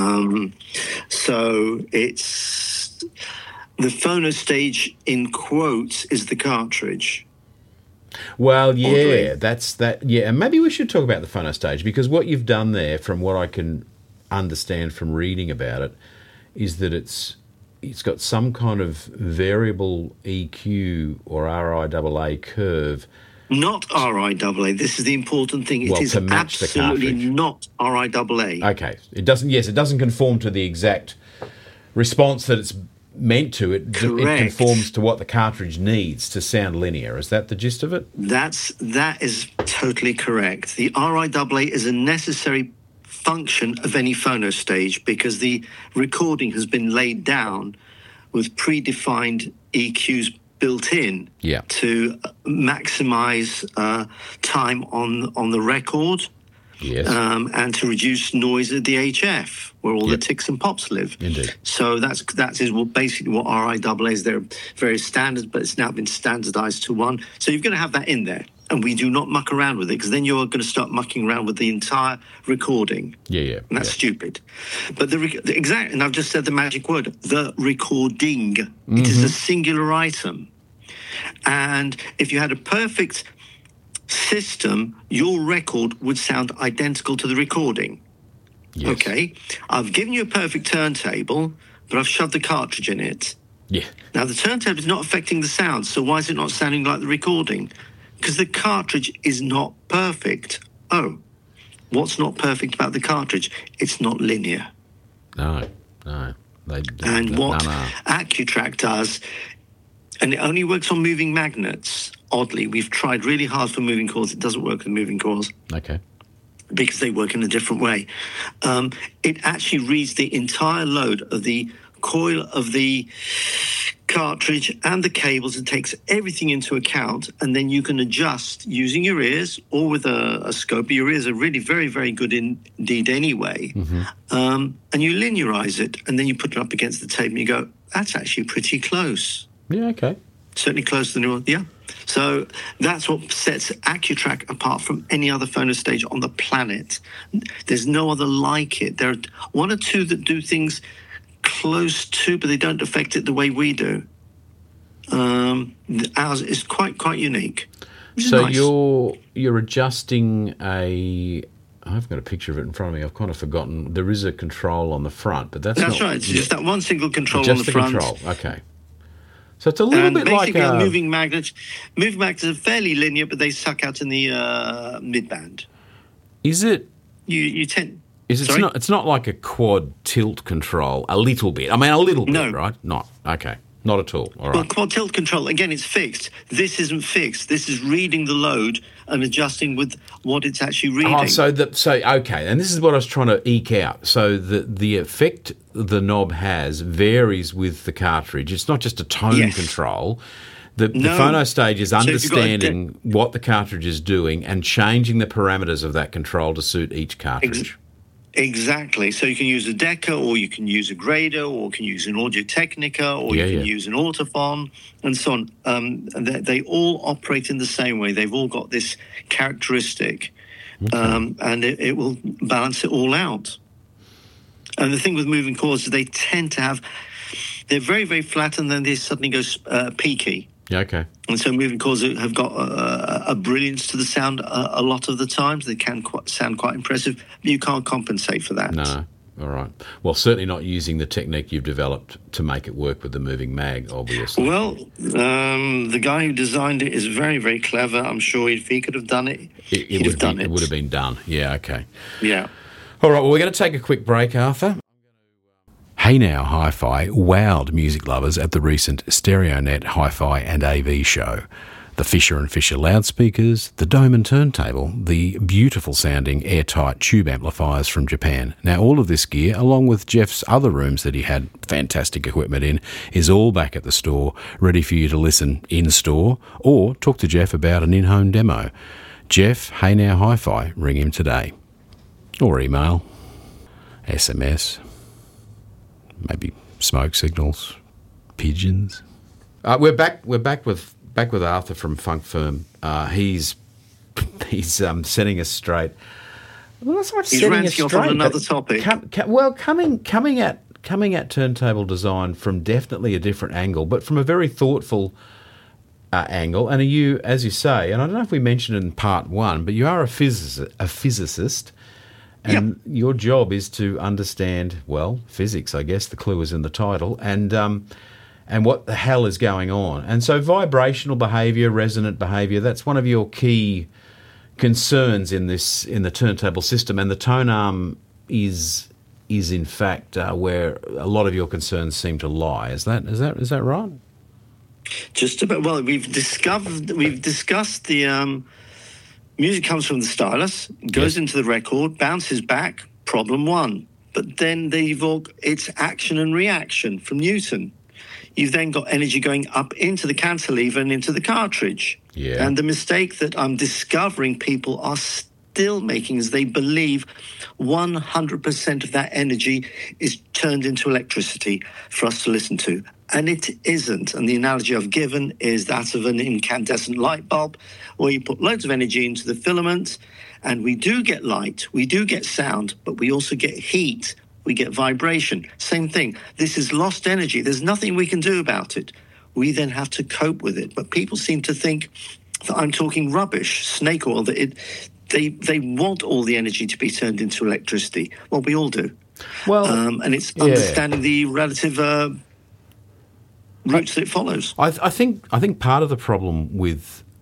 B: So it's the phono stage, in quotes, is the cartridge.
A: Well, yeah, that's that. Yeah, and maybe we should talk about the phono stage, because what you've done there, from what I can understand from reading about it, is that it's got some kind of variable EQ or RIAA curve.
B: Not RIAA. This is the important thing. It is absolutely not RIAA.
A: Okay. It doesn't conform to the exact response that it's meant to. It conforms to what the cartridge needs to sound linear. Is that the gist of it?
B: That is totally correct. The RIAA is a necessary function of any phono stage, because the recording has been laid down with predefined EQs built in to maximize time on the record, and to reduce noise at the HF, where all the ticks and pops live.
A: Indeed.
B: So that is basically what RIAA is. There are various standards, but it's now been standardized to one. So you're going to have that in there. And we do not muck around with it, because then you're going to start mucking around with the entire recording.
A: Yeah.
B: And that's stupid. But and I've just said the magic word, the recording. Mm-hmm. It is a singular item. And if you had a perfect system, your record would sound identical to the recording.
A: Yes.
B: Okay? I've given you a perfect turntable, but I've shoved the cartridge in it.
A: Yeah.
B: Now, the turntable is not affecting the sound, so why is it not sounding like the recording? Because the cartridge is not perfect. Oh, What's not perfect about the cartridge? It's not linear.
A: No.
B: And what Accutrack does, and it only works on moving magnets, oddly. We've tried really hard for moving coils. It doesn't work with moving coils.
A: Okay.
B: Because they work in a different way. It actually reads the entire load of the coil of the cartridge and the cables and takes everything into account, and then you can adjust using your ears or with a scope. Your ears are really very, very good indeed anyway. And you linearize it, and then you put it up against the tape and you go, that's actually pretty close.
A: Yeah, okay.
B: Certainly closer than yours, yeah. So that's what sets Accutrack apart from any other phonostage on the planet. There's no other like it. There are one or two that do things close to, but they don't affect it the way we do. Ours is quite unique.
A: So
B: nice.
A: you're adjusting a. I've got a picture of it in front of me. I've kind of forgotten. There is a control on the front, but that's not,
B: right. It's just that one single control
A: just
B: on the front.
A: Control. Okay. So it's a little bit like
B: a moving magnet. Moving magnets are fairly linear, but they suck out in the mid-band.
A: Is it?
B: You tend.
A: It's not like a quad tilt control. A little bit. I mean, a little bit, right? Not okay. Not at all. All right.
B: Well, quad tilt control again. It's fixed. This isn't fixed. This is reading the load and adjusting with what it's actually reading.
A: Okay, and this is what I was trying to eke out. So the effect the knob has varies with the cartridge. It's not just a tone control. The phonostage is understanding what the cartridge is doing and changing the parameters of that control to suit each cartridge.
B: Exactly. So you can use a Decca, or you can use a Grader, or you can use an Audio Technica, or you can use an Autophon, and so on. And they all operate in the same way. They've all got this characteristic, and it will balance it all out. And the thing with moving chords is they tend to have... They're very, very flat, and then they suddenly go peaky.
A: Yeah, okay.
B: And so moving chords have got a brilliance to the sound a lot of the times. They can sound quite impressive, but you can't compensate for that.
A: No. All right. Well, certainly not using the technique you've developed to make it work with the moving mag, obviously.
B: Well, the guy who designed it is very, very clever. I'm sure if he could have done it, he'd have done it.
A: It would have been done. Yeah, okay.
B: Yeah.
A: All right, well, we're going to take a quick break, Arthur. Hey Now Hi-Fi wowed music lovers at the recent StereoNet Hi-Fi and AV show. The Fisher & Fisher loudspeakers, the Doman turntable, the beautiful sounding airtight tube amplifiers from Japan. Now all of this gear, along with Jeff's other rooms that he had fantastic equipment in, is all back at the store, ready for you to listen in-store or talk to Jeff about an in-home demo. Jeff, Hey Now Hi-Fi, ring him today. Or email, SMS, maybe smoke signals, pigeons. We're back with Arthur from Funk Firm. He's setting us straight. Well, that's not
B: He's
A: setting us
B: straight. Off on another topic.
A: Coming at turntable design from definitely a different angle, but from a very thoughtful angle. And you, as you say, and I don't know if we mentioned in part one, but you are a physicist. And your job is to understand, well, physics, I guess. The clue is in the title. And what the hell is going on. And so vibrational behaviour, resonant behaviour, that's one of your key concerns in the turntable system. And the tone arm is in fact where a lot of your concerns seem to lie. Is that right?
B: Just about. Well, we've discussed the music comes from the stylus, goes into the record, bounces back. Problem one. But then they evoke its action and reaction from Newton. You've then got energy going up into the cantilever and into the cartridge. Yeah. And the mistake that I'm discovering people are still making is they believe 100% of that energy is turned into electricity for us to listen to. And it isn't. And the analogy I've given is that of an incandescent light bulb where you put loads of energy into the filament and we do get light, we do get sound, but we also get heat. We get vibration. Same thing. This is lost energy. There's nothing we can do about it. We then have to cope with it. But people seem to think that I'm talking rubbish, snake oil, that they want all the energy to be turned into electricity. Well, we all do. Well, and it's understanding the relative routes that it follows.
A: I think part of the problem with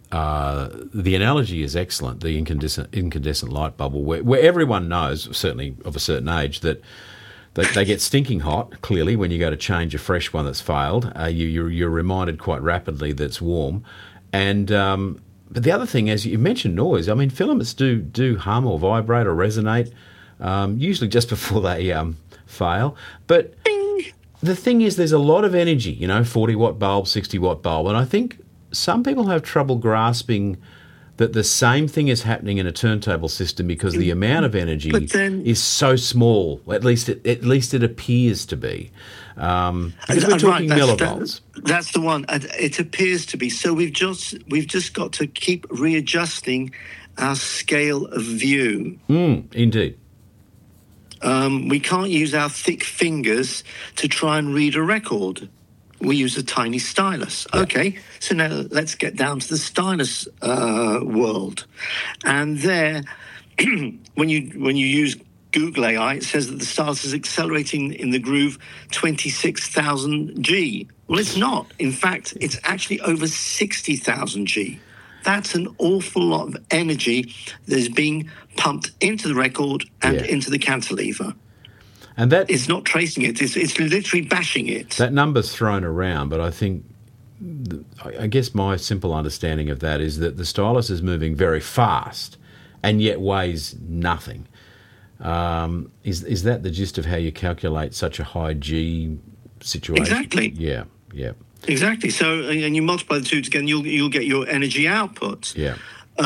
A: the analogy is excellent. The incandescent light bubble, where everyone knows, certainly of a certain age, that they get stinking hot. Clearly, when you go to change a fresh one that's failed, you're reminded quite rapidly that it's warm. And but the other thing, as you mentioned, noise. I mean, filaments do hum or vibrate or resonate, usually just before they fail. But the thing is, there's a lot of energy. 40-watt bulb, 60-watt bulb, and I think some people have trouble grasping that the same thing is happening in a turntable system because the amount of energy is so small. At least it appears to be. Because we're talking millivolts.
B: That's the one. It appears to be. So we've just got to keep readjusting our scale of view.
A: Indeed.
B: We can't use our thick fingers to try and read a record. We use a tiny stylus.
A: Yeah.
B: Okay, so now let's get down to the stylus world. And there, when you use Google AI, it says that the stylus is accelerating in the groove 26,000 G. Well, it's not. In fact, it's actually over 60,000 G. That's an awful lot of energy that is being pumped into the record and into the cantilever.
A: And that
B: it's not tracing it; it's literally bashing it.
A: That number's thrown around, but I think, I guess my simple understanding of that is that the stylus is moving very fast, and yet weighs nothing. Is that the gist of how you calculate such a high G situation?
B: Exactly.
A: Yeah.
B: Exactly. So, and you multiply the two together, you'll get your energy output.
A: Yeah.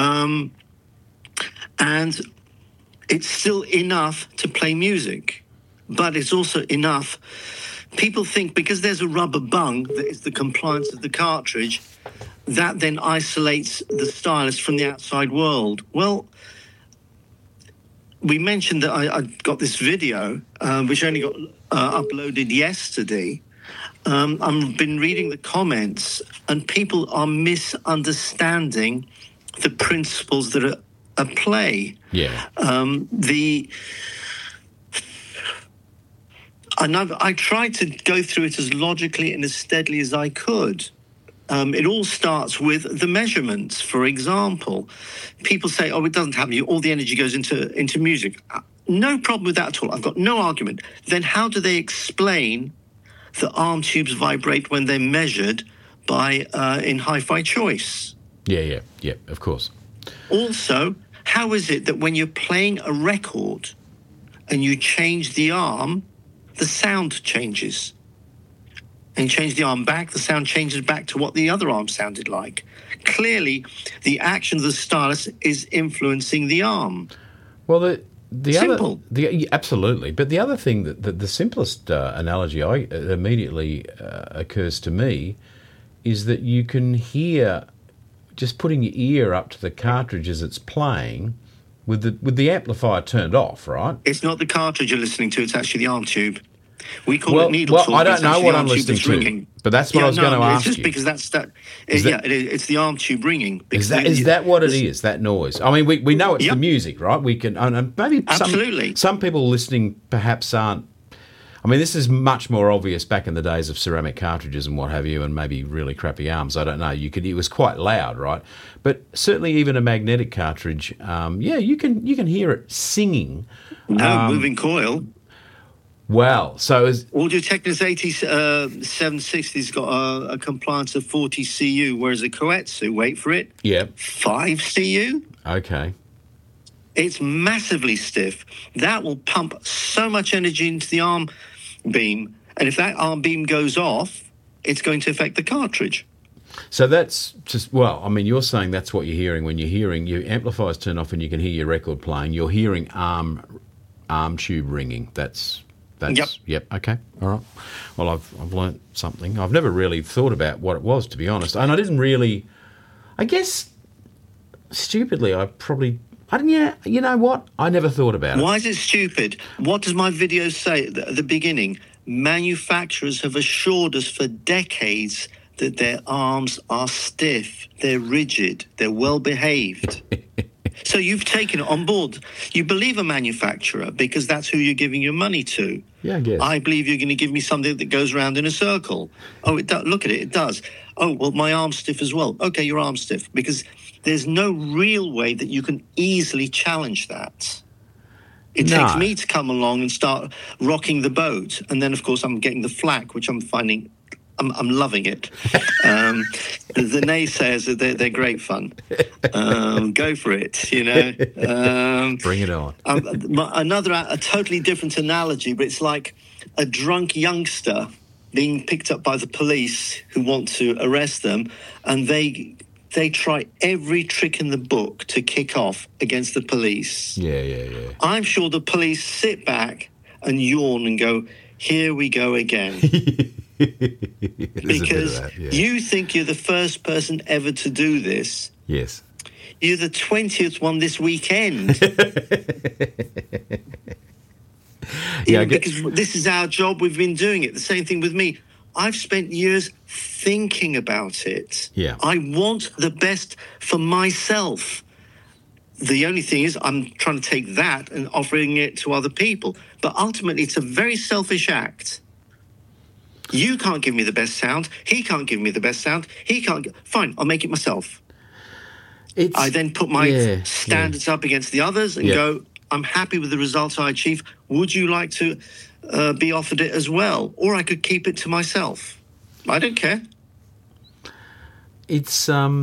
B: And it's still enough to play music. But it's also enough. People think because there's a rubber bung that is the compliance of the cartridge, that then isolates the stylus from the outside world. Well, we mentioned that I got this video, which only got uploaded yesterday. I've been reading the comments, and people are misunderstanding the principles that are at play.
A: Yeah.
B: I tried to go through it as logically and as steadily as I could. It all starts with the measurements. For example, people say, it doesn't happen. All the energy goes into music. No problem with that at all. I've got no argument. Then how do they explain that arm tubes vibrate when they're measured by in Hi-Fi Choice?
A: Yeah, of course.
B: Also, how is it that when you're playing a record and you change the arm, the sound changes? And you change the arm back, the sound changes back to what the other arm sounded like. Clearly, the action of the stylus is influencing the arm.
A: Well,
B: Simple.
A: Absolutely. But the other thing, that the simplest analogy immediately occurs to me is that you can hear, just putting your ear up to the cartridge as it's playing, with the amplifier turned off, right?
B: It's not the cartridge you're listening to, it's actually the arm tube. We call it needle talk.
A: Well, I don't know what I'm listening to,
B: ringing.
A: But that's what I was going to ask you.
B: It's just because it's the arm tube ringing.
A: Is that what it is, that noise? I mean, we know it's the music, right? We can, and maybe
B: absolutely.
A: Some people listening perhaps aren't. I mean, this is much more obvious back in the days of ceramic cartridges and what have you, and maybe really crappy arms. I don't know. It was quite loud, right? But certainly, even a magnetic cartridge, you can hear it singing.
B: No, moving coil.
A: Well, so
B: Audio Technica's 760's got a compliance of 40 CU, whereas a Koetsu, wait for it, 5 CU.
A: Okay.
B: It's massively stiff. That will pump so much energy into the arm beam, and if that arm beam goes off, it's going to affect the cartridge.
A: So that's just, you're saying that's what you're hearing when you're hearing your amplifiers turn off and you can hear your record playing. You're hearing arm tube ringing. That's Yep. Okay. All right. Well, I've learnt something. I've never really thought about what it was, to be honest, and I didn't really. I guess stupidly, I didn't. Yeah. You know what? I never thought about it.
B: Why is it stupid? What does my video say at the beginning? Manufacturers have assured us for decades that their arms are stiff, they're rigid, they're well behaved. So you've taken it on board. You believe a manufacturer because that's who you're giving your money to.
A: Yeah, I guess.
B: I believe you're going to give me something that goes round in a circle. Oh, it does. Look at it. It does. Oh, well, my arm's stiff as well. Okay, your arm's stiff. Because there's no real way that you can easily challenge that. It takes me to come along and start rocking the boat. And then, of course, I'm getting the flack, which I'm finding... I'm loving it. The naysayers, they're great fun. Go for it, you know.
A: Bring it on.
B: A totally different analogy, but it's like a drunk youngster being picked up by the police who want to arrest them, and they try every trick in the book to kick off against the police.
A: Yeah.
B: I'm sure the police sit back and yawn and go, here we go again. Because you think you're the first person ever to do this.
A: Yes.
B: You're the 20th one this weekend. Because this is our job. We've been doing it. The same thing with me. I've spent years thinking about it.
A: Yeah.
B: I want the best for myself. The only thing is I'm trying to take that and offering it to other people. But ultimately, it's a very selfish act. You can't give me the best sound. He can't give me the best sound. He can't. Fine, I'll make it myself. I then put my standards up against the others and go, I'm happy with the results I achieve. Would you like to be offered it as well? Or I could keep it to myself. I don't care.
A: It's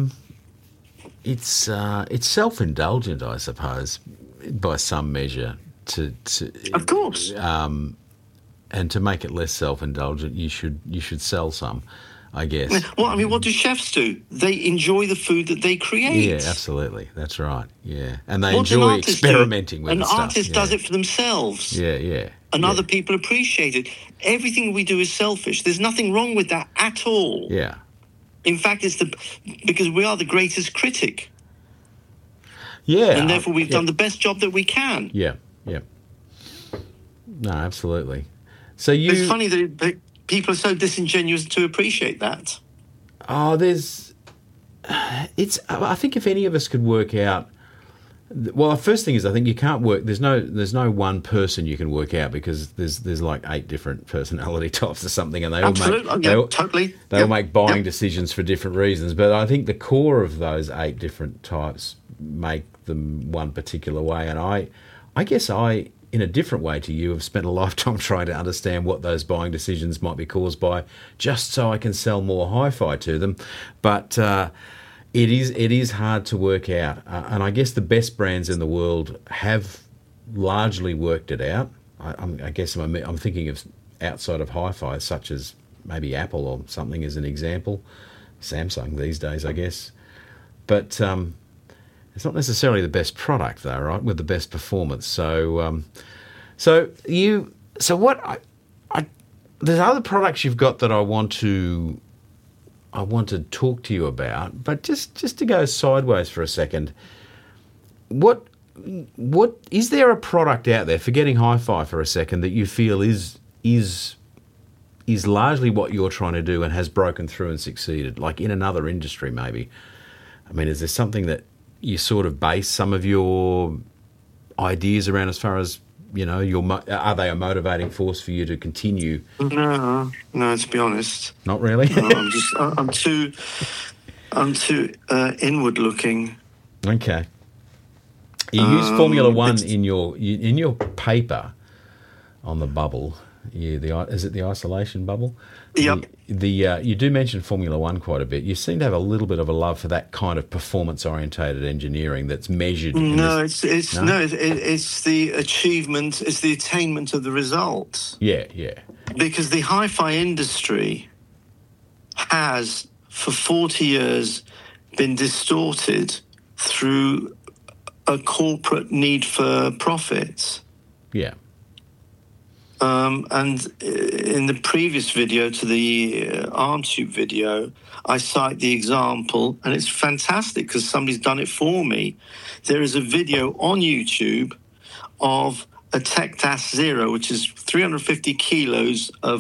A: self-indulgent, I suppose, by some measure.
B: Of course.
A: And to make it less self-indulgent, you should sell some, I guess.
B: Well, I mean, what do chefs do? They enjoy the food that they create.
A: Yeah, absolutely. That's right. Yeah, and they enjoy experimenting with stuff.
B: An artist does it for themselves.
A: Yeah.
B: And other people appreciate it. Everything we do is selfish. There's nothing wrong with that at all.
A: Yeah.
B: In fact, because we are the greatest critic.
A: Yeah.
B: And therefore, we've done the best job that we can.
A: Yeah. No, absolutely. So
B: it's funny that people are so disingenuous to appreciate that.
A: Oh, I think if any of us could work out, well, the first thing is I think you can't work. There's no one person you can work out because there's like 8 different personality types or something, and they all make buying decisions for different reasons. But I think the core of those 8 different types make them one particular way, and I guess in a different way to you, have spent a lifetime trying to understand what those buying decisions might be caused by, just so I can sell more hi-fi to them. But it is hard to work out, and I guess the best brands in the world have largely worked it out. I guess I'm thinking of outside of hi-fi, such as maybe Apple or something as an example, Samsung these days, I guess. But it's not necessarily the best product, though, right? With the best performance. So there's other products you've got that I want to talk to you about. But just to go sideways for a second, what is there a product out there? Forgetting hi-fi for a second, that you feel is largely what you're trying to do and has broken through and succeeded, like in another industry, maybe? I mean, is there something that you sort of base some of your ideas around, as far as, you know, are they a motivating force for you to continue?
B: No, to be honest.
A: Not really?
B: No, I'm too inward looking.
A: Okay. You use Formula One in your paper on the bubble. Is it the isolation bubble?
B: Yep.
A: You do mention Formula One quite a bit. You seem to have a little bit of a love for that kind of performance-orientated engineering that's measured.
B: It's the achievement, it's the attainment of the result.
A: Yeah.
B: Because the hi-fi industry has, for 40 years, been distorted through a corporate need for profits.
A: Yeah.
B: And in the previous video to the arm tube video, I cite the example, and it's fantastic because somebody's done it for me. There is a video on YouTube of a TechDAS Zero, which is 350 kilos of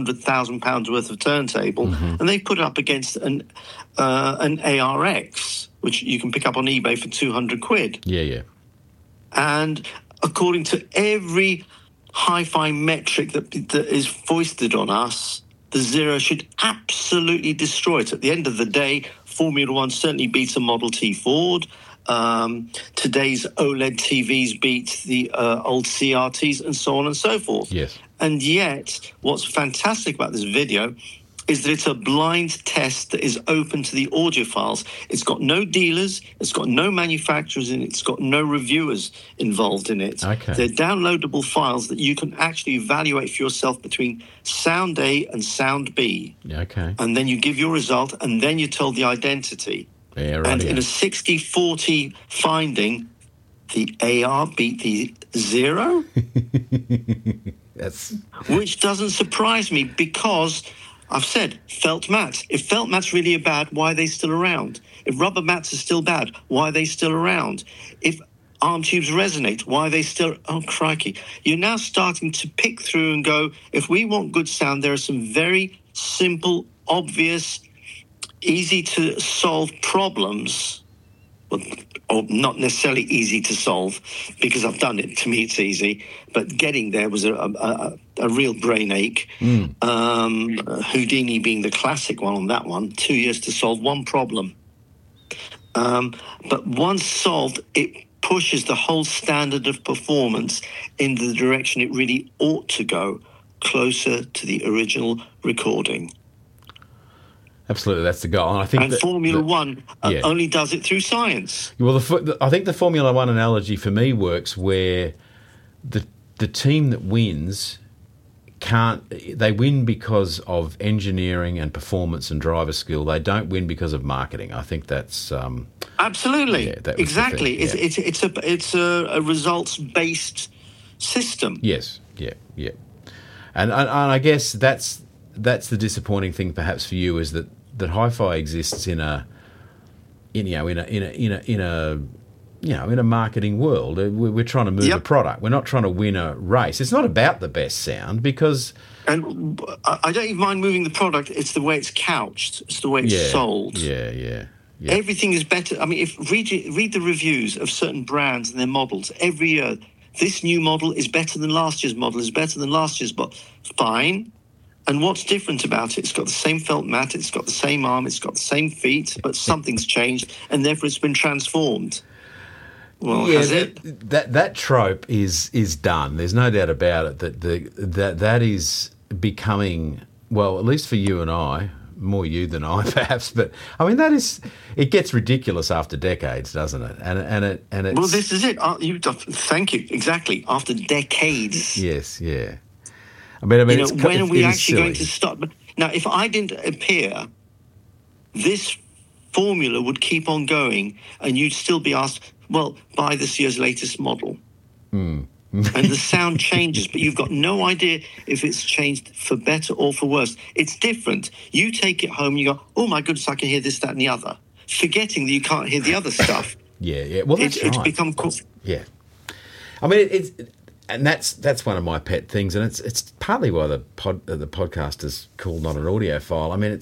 B: 500,000 pounds worth of turntable, and they put it up against an ARX, which you can pick up on eBay for 200 quid.
A: Yeah.
B: And according to every hi-fi metric that is foisted on us, the Zero should absolutely destroy it. At the end of the day, Formula One certainly beats a Model T Ford. Today's OLED TVs beat the old CRTs and so on and so forth.
A: Yes.
B: And yet, what's fantastic about this video is that it's a blind test that is open to the audiophiles. It's got no dealers, it's got no manufacturers in it, it's got no reviewers involved in it.
A: Okay.
B: They're downloadable files that you can actually evaluate for yourself between sound A and sound B.
A: Okay.
B: And then you give your result, and then you're told the identity.
A: Yeah, right.
B: And in a 60-40 finding, the AR beat the Zero, which doesn't surprise me because I've said felt mats. If felt mats really are bad, why are they still around? If rubber mats are still bad, why are they still around? If arm tubes resonate, why are they still... Oh, crikey. You're now starting to pick through and go, if we want good sound, there are some very simple, obvious, easy-to-solve problems. Well, or not necessarily easy to solve, because I've done it. To me, it's easy. But getting there was a real brain ache. Houdini being the classic one on that one. 2 years to solve one problem. But once solved, it pushes the whole standard of performance in the direction it really ought to go, closer to the original recording.
A: Absolutely, that's the goal. And I think
B: Formula One only does it through science.
A: Well, I think the Formula One analogy for me works where the team that wins they win because of engineering and performance and driver skill. They don't win because of marketing. I think that's
B: absolutely exactly.
A: Yeah.
B: It's a results-based system.
A: Yes, yeah, and I guess that's the disappointing thing, perhaps for you, is that hi-fi exists in a marketing world. We're trying to move a product. We're not trying to win a race. It's not about the best sound because...
B: And I don't even mind moving the product. It's the way it's couched. It's the way it's sold.
A: Yeah.
B: Everything is better. I mean, read the reviews of certain brands and their models every year. This new model is better than last year's model, is better than last year's model. Fine. And what's different about it? It's got the same felt mat, it's got the same arm, it's got the same feet, but something's changed, and therefore it's been transformed. Well, has it?
A: That trope is done. There's no doubt about it that is becoming, well, at least for you and I, more you than I perhaps, but I mean it gets ridiculous after decades, doesn't it? And it's,
B: well, this is it. Thank you. Exactly. After decades.
A: Yes, yeah. I mean,
B: when are we actually going to stop? Now, if I didn't appear, this formula would keep on going, and you'd still be asked, well, buy this year's latest model. And the sound changes, but you've got no idea if it's changed for better or for worse. It's different. You take it home, you go, oh, my goodness, I can hear this, that, and the other, forgetting that you can't hear the other stuff.
A: Yeah. Well, that's
B: it's become...
A: Yeah. I mean, and that's one of my pet things, and it's partly why the podcast is called Not an Audiophile. I mean,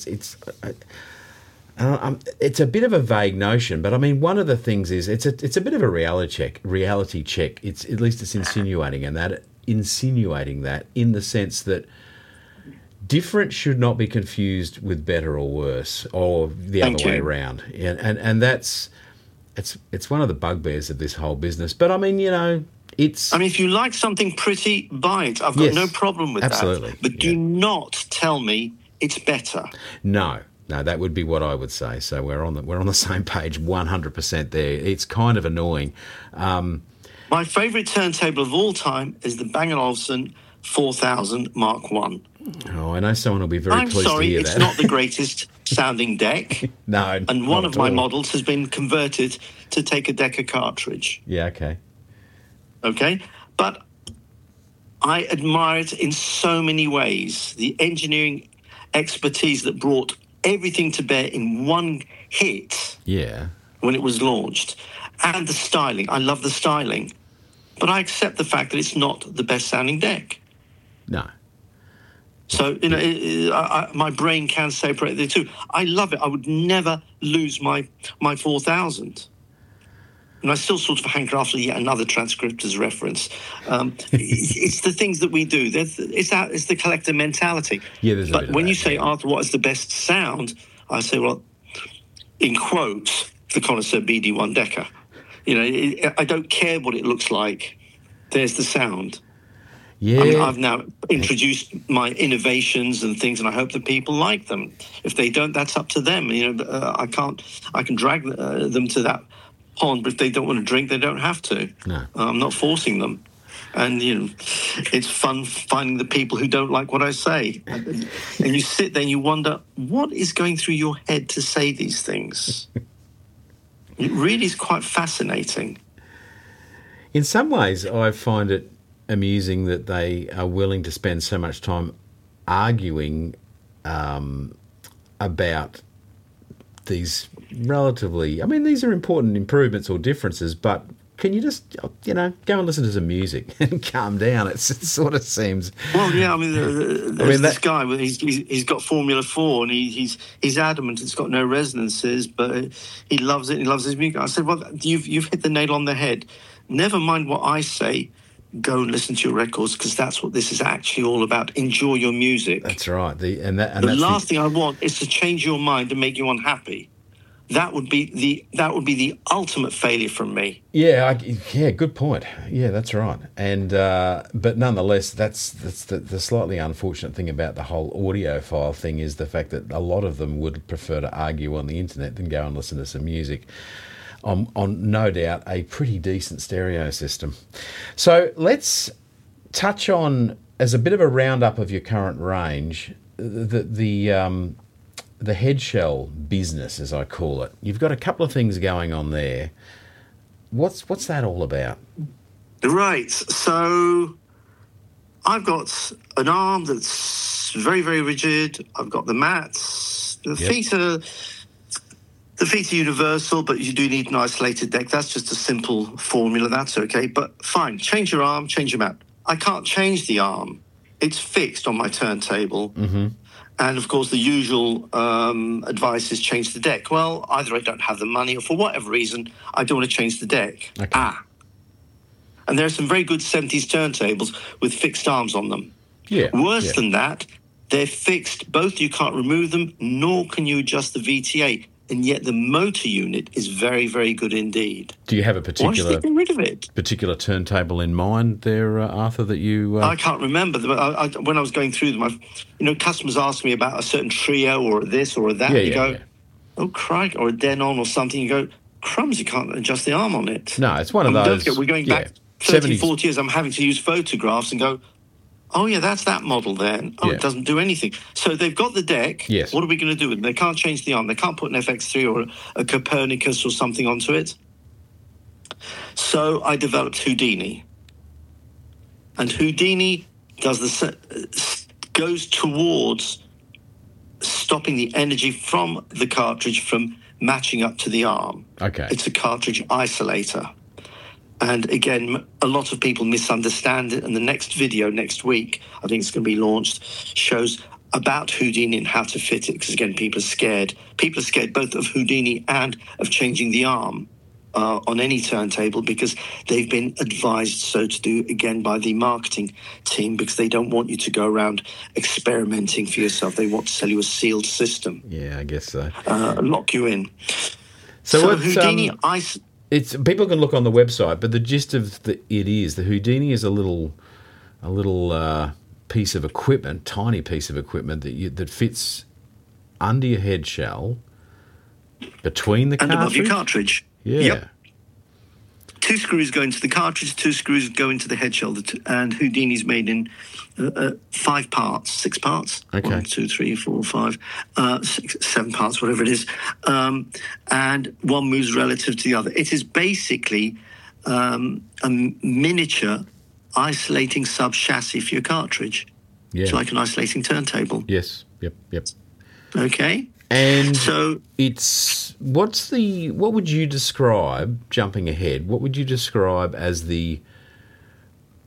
A: it's a bit of a vague notion, but I mean, one of the things is it's a bit of a reality check. It's at least it's insinuating that in the sense that different should not be confused with better or worse, or the other way around. And that's it's one of the bugbears of this whole business. But I mean, if you like something pretty, buy it. I've got no problem with absolutely.
B: That. But do not tell me it's better.
A: No, that would be what I would say. So we're on the same page, 100% there. It's kind of annoying.
B: My favourite turntable of all time is the Bang & Olufsen 4000 Mark 1.
A: Oh, I know someone will be very pleased to hear that.
B: I'm sorry, it's not the greatest sounding deck.
A: No,
B: and one of my models has been converted to take a Decca cartridge.
A: Yeah, okay, but I admire it in so many ways. The engineering expertise that brought everything to bear in one hit when it was launched, and the styling. I love the styling, but I accept the fact that it's not the best sounding deck. No.
B: So, my brain can separate the two. I love it. I would never lose my 4,000. And I still sort of hanker after yet another transcriptor's reference. It's the things that we do. It's the collective mentality.
A: Yeah, there's
B: but when you say, Arthur, what is the best sound? I say, well, in quotes, the Connoisseur BD1 Decca. I don't care what it looks like. There's the sound.
A: Yeah.
B: I mean, I've now introduced my innovations and things, and I hope that people like them. If they don't, that's up to them. I can drag them to that pond, but if they don't want to drink, they don't have to.
A: No.
B: I'm not forcing them. And, it's fun finding the people who don't like what I say. And you sit there and you wonder, what is going through your head to say these things? It really is quite fascinating.
A: In some ways, I find it amusing that they are willing to spend so much time arguing about these relatively... I mean, these are important improvements or differences, but can you just, go and listen to some music and calm down? It sort of seems...
B: Well, yeah, I mean, there's this guy, he's got Formula 4 and he's adamant it's got no resonances, but he loves it, he loves his music. I said, well, you've hit the nail on the head. Never mind what I say, go and listen to your records, because that's what this is actually all about. Enjoy your music.
A: That's right. The
B: last thing I want is to change your mind and make you unhappy. That would be the ultimate failure from me.
A: Yeah, good point. Yeah, that's right. And but nonetheless, that's the slightly unfortunate thing about the whole audiophile thing is the fact that a lot of them would prefer to argue on the internet than go and listen to some music on no doubt a pretty decent stereo system. So let's touch on, as a bit of a roundup of your current range, the head shell business, as I call it. You've got a couple of things going on there. What's that all about?
B: Right. So I've got an arm that's very, very rigid. I've got the mats. The feet are universal, but you do need an isolated deck. That's just a simple formula. That's okay. But fine. Change your arm, change your mat. I can't change the arm. It's fixed on my turntable. Mm-hmm. And, of course, the usual advice is change the deck. Well, either I don't have the money or for whatever reason, I don't want to change the deck. Okay. And there are some very good 70s turntables with fixed arms on them.
A: Yeah.
B: Worse than that, they're fixed. Both you can't remove them, nor can you adjust the VTA. And yet the motor unit is very, very good indeed.
A: Do you have a particular...
B: Why getting rid of it?
A: Particular turntable in mind there, Arthur, that you...
B: I can't remember. When I was going through them, customers ask me about a certain trio or this or that. Oh, crikey, or a Denon or something. You go, crumbs, you can't adjust the arm on it.
A: No, it's one of those...
B: We're going back 30, 40 years. I'm having to use photographs and go, oh, yeah, that's that model then. Oh, it doesn't do anything. So they've got the deck.
A: Yes.
B: What are we going to do with them? They can't change the arm. They can't put an FX3 or a Copernicus or something onto it. So I developed Houdini. And Houdini goes towards stopping the energy from the cartridge from matching up to the arm.
A: Okay.
B: It's a cartridge isolator. And again, a lot of people misunderstand it. And the next video next week, I think it's going to be launched, shows about Houdini and how to fit it. Because again, people are scared. People are scared both of Houdini and of changing the arm on any turntable because they've been advised so to do, again, by the marketing team because they don't want you to go around experimenting for yourself. They want to sell you a sealed system.
A: Yeah, I guess so.
B: Lock you in.
A: So
B: Houdini...
A: It's people can look on the website, but the gist of the Houdini is a little piece of equipment, tiny piece of equipment that fits under your head shell, between the
B: and
A: cartridge.
B: above your cartridge.
A: Yeah.
B: Yep. 2 screws go into the cartridge, 2 screws go into the head shell, and Houdini's made in 5 parts, 6 parts.
A: Okay.
B: 1, 2, 3, 4, 5, 6, 7 parts, whatever it is. And one moves relative to the other. It is basically a miniature isolating sub-chassis for your cartridge.
A: Yeah.
B: It's like an isolating turntable.
A: Yes. Yep.
B: Okay.
A: And
B: so
A: what would you describe, jumping ahead, what would you describe as the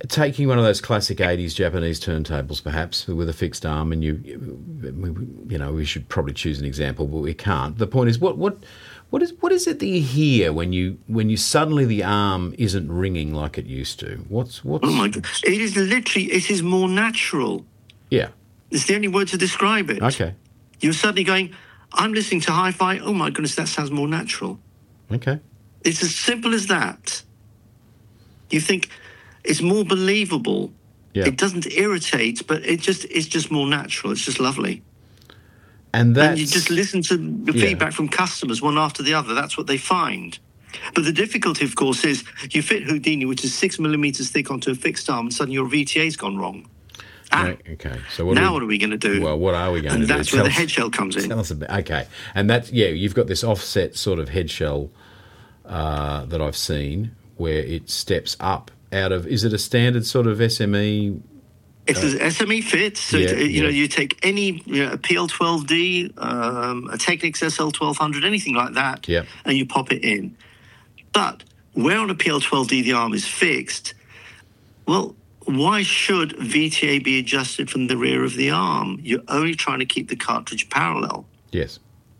A: taking one of those classic 80s Japanese turntables, perhaps, with a fixed arm, and we should probably choose an example, but we can't. The point is, what is it that you hear when you suddenly the arm isn't ringing like it used to? What's
B: Oh my God! It is more natural.
A: Yeah.
B: It's the only word to describe it.
A: Okay.
B: You're suddenly going, I'm listening to hi-fi. Oh my goodness, that sounds more natural.
A: Okay.
B: It's as simple as that. You think it's more believable.
A: Yeah.
B: It doesn't irritate, but it's just more natural. It's just lovely.
A: And
B: you just listen to the feedback from customers one after the other. That's what they find. But the difficulty, of course, is you fit Houdini, which is 6 millimeters thick, onto a fixed arm, and suddenly your VTA's gone wrong.
A: Okay. So what are we
B: going to do?
A: Well, what are we going to do?
B: And that's where the head shell comes in.
A: Tell us a bit. Okay. And that's, you've got this offset sort of head shell that I've seen where it steps up out of, is it a standard sort of SME?
B: It's an SME fit. So, you take any a PL12D, a Technics SL1200, anything like that, and you pop it in. But where on a PL12D the arm is fixed, well, why should VTA be adjusted from the rear of the arm? You're only trying to keep the cartridge parallel.
A: Yes.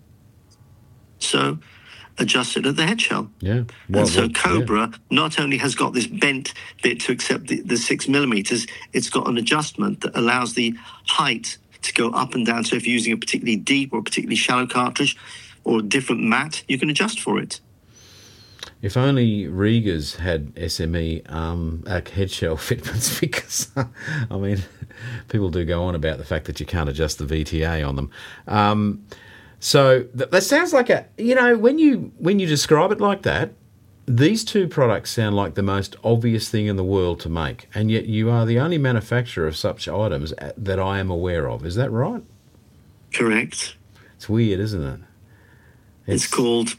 B: So adjust it at the head shell.
A: Yeah.
B: Cobra not only has got this bent bit to accept the 6 millimeters, it's got an adjustment that allows the height to go up and down. So if you're using a particularly deep or a particularly shallow cartridge or a different mat, you can adjust for it.
A: If only Rieger's had SME head shell fitments, because, I mean, people do go on about the fact that you can't adjust the VTA on them. So that sounds like when you describe it like that, these two products sound like the most obvious thing in the world to make, and yet you are the only manufacturer of such items that I am aware of. Is that right?
B: Correct.
A: It's weird, isn't it?
B: It's called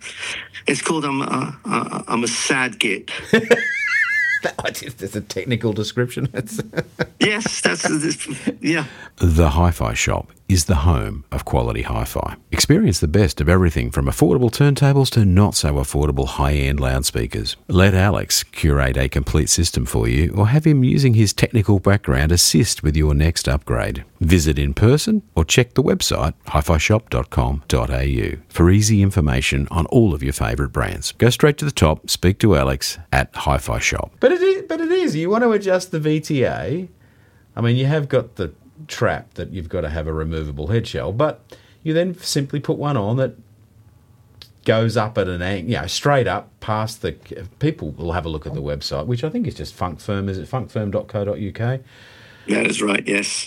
B: I'm a sad git.
A: There's a technical description.
B: Yes, yeah.
A: The Hi-Fi Shop is the home of quality hi-fi. Experience the best of everything from affordable turntables to not so affordable high-end loudspeakers. Let Alex curate a complete system for you, or have him using his technical background assist with your next upgrade. Visit in person or check the website hifishop.com.au for easy information on all of your favourite brands. Go straight to the top, speak to Alex at Hi-Fi Shop. But it is. You want to adjust the VTA. I mean, you have got the trap that you've got to have a removable head shell, but you then simply put one on that goes up at an angle, straight up past the... People will have a look at the website, which I think is just Funkfirm. Is it funkfirm.co.uk?
B: That is right, yes.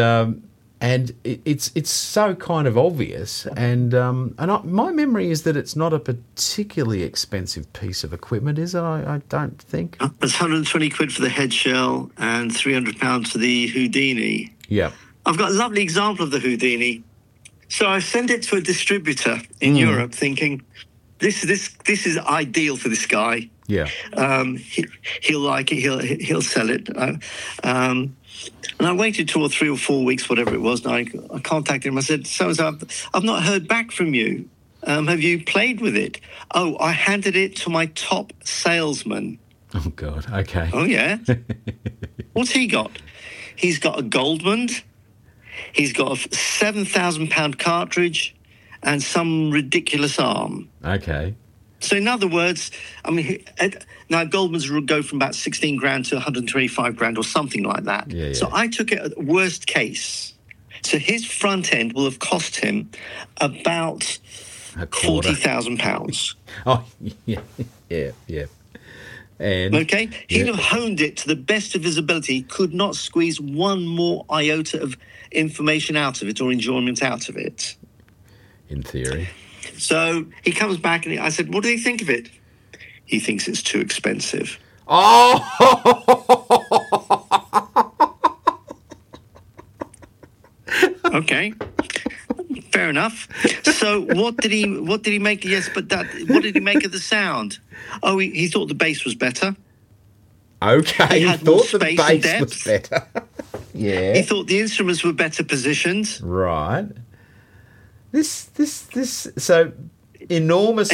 A: And it's so kind of obvious, and my memory is that it's not a particularly expensive piece of equipment, is it? I don't think.
B: It's 120 quid for the head shell and £300 for the Houdini.
A: Yeah.
B: I've got a lovely example of the Houdini. So I sent it to a distributor in Europe, thinking this is ideal for this guy.
A: Yeah.
B: He'll like it. He'll sell it. And I waited 2 or 3 or 4 weeks, whatever it was. And I contacted him. I said, so I've not heard back from you. Have you played with it? Oh, I handed it to my top salesman.
A: Oh, God. Okay.
B: Oh, yeah. What's he got? He's got a Goldman. He's got a £7,000 cartridge and some ridiculous arm.
A: Okay.
B: So in other words, I mean, now Goldman's would go from about 16 grand to 125 grand or something like that.
A: Yeah.
B: So I took it at worst case. So his front end will have cost him about £40,000.
A: Oh, yeah. And
B: okay, he'd have honed it to the best of his ability. He could not squeeze one more iota of information out of it or enjoyment out of it.
A: In theory.
B: So he comes back and I said, what do you think of it? He thinks it's too expensive.
A: Oh!
B: Okay. Fair enough. So what did he make? Yes, but what did he make of the sound? Oh, he thought the bass was better.
A: Okay, he thought the bass was better. Yeah.
B: He thought the instruments were better positioned.
A: Right. This so enormous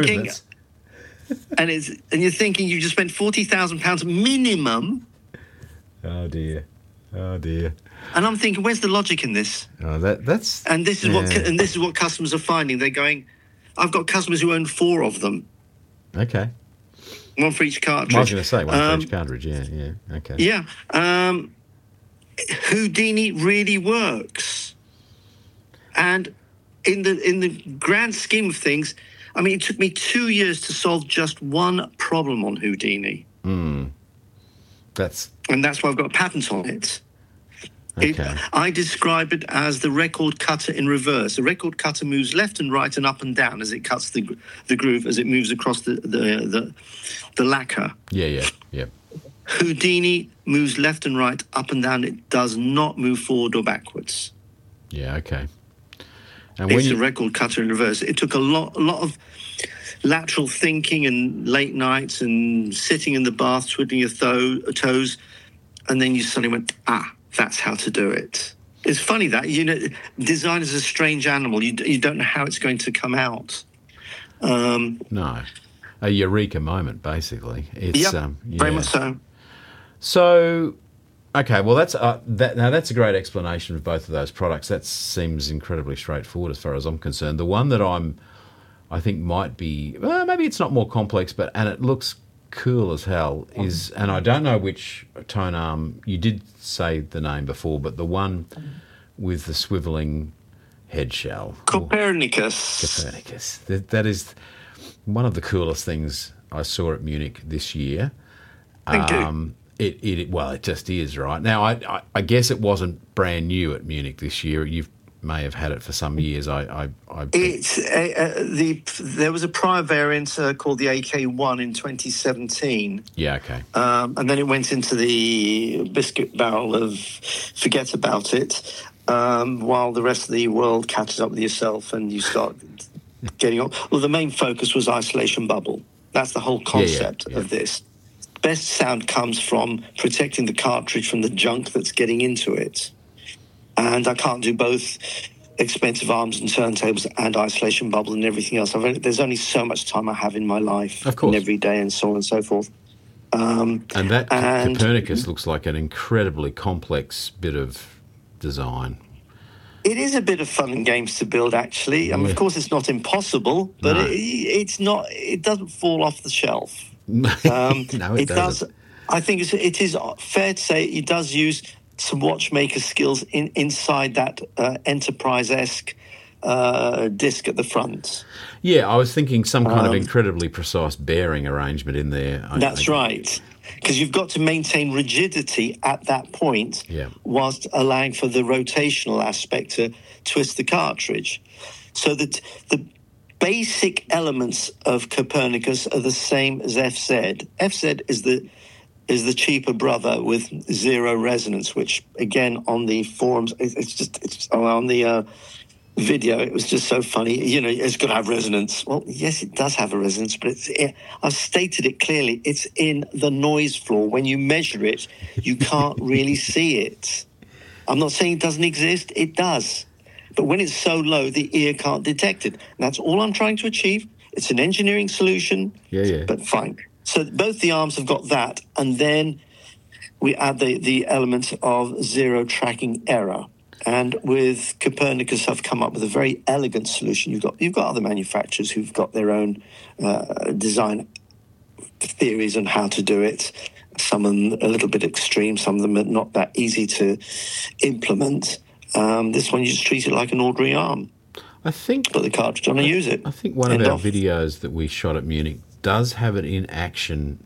A: improvements.
B: And you're thinking you just spent £40,000 minimum
A: Oh dear.
B: And I'm thinking, where's the logic in this?
A: Oh, that's.
B: And this is what customers are finding. They're going, I've got customers who own 4 of them.
A: Okay.
B: One for each cartridge.
A: I was going to say one for each cartridge. Yeah. Okay.
B: Yeah. Houdini really works. And in the grand scheme of things, I mean, it took me 2 years to solve just one problem on Houdini.
A: That's
B: why I've got a patent on it.
A: okay.
B: I describe it as the record cutter in reverse. The record cutter moves left and right and up and down as it cuts the groove, as it moves across the lacquer.
A: Yeah.
B: Houdini moves left and right, up and down. It does not move forward or backwards.
A: Yeah. Okay. And
B: It's a record cutter in reverse. It took a lot of lateral thinking and late nights and sitting in the bath, twiddling your toes, and then you suddenly went, that's how to do it. It's funny that, design is a strange animal. You don't know how it's going to come out.
A: No. A eureka moment, basically. It's,
B: very much so.
A: So, okay, well, that's a great explanation of both of those products. That seems incredibly straightforward as far as I'm concerned. The one that I think might be, maybe it's not more complex, and it looks cool as hell is, and I don't know which tone arm, you did say the name before, but the one with the swivelling head shell.
B: Copernicus.
A: That is one of the coolest things I saw at Munich this year.
B: Thank you.
A: It just is, right? Now, I guess it wasn't brand new at Munich this year. You may have had it for some years. There was a prior variant called the AK1 in 2017. Yeah, okay.
B: And then it went into the biscuit barrel of forget about it, while the rest of the world catches up with yourself and you start getting on. Well, the main focus was isolation bubble. That's the whole concept of this. Best sound comes from protecting the cartridge from the junk that's getting into it. And I can't do both expensive arms and turntables and isolation bubble and everything else. There's only so much time I have in my life,
A: of course,
B: and every day and so on and so forth.
A: Copernicus looks like an incredibly complex bit of design.
B: It is a bit of fun and games to build, actually. Of course, it's not impossible, but it's not. It doesn't fall off the shelf.
A: No, it
B: does. I think it is fair to say it does use some watchmaker skills inside that Enterprise-esque disc at the front.
A: Yeah, I was thinking some kind of incredibly precise bearing arrangement in there.
B: That's right, because you've got to maintain rigidity at that point whilst allowing for the rotational aspect to twist the cartridge. So that the basic elements of Copernicus are the same as FZ. FZ is the cheaper brother with zero resonance, which again on the forums, it's on the video, it was just so funny. It's going to have resonance. Well, yes, it does have a resonance, but I've stated it clearly. It's in the noise floor. When you measure it, you can't really see it. I'm not saying it doesn't exist. It does. But when it's so low, the ear can't detect it. And that's all I'm trying to achieve. It's an engineering solution, but fine. So both the arms have got that, and then we add the element of zero tracking error. And with Copernicus, I've come up with a very elegant solution. You've got other manufacturers who've got their own design theories on how to do it. Some of them a little bit extreme, some of them are not that easy to implement. This one, you just treat it like an ordinary arm.
A: I think
B: put the cartridge on and use it.
A: I think one of our videos that we shot at Munich does have it in action,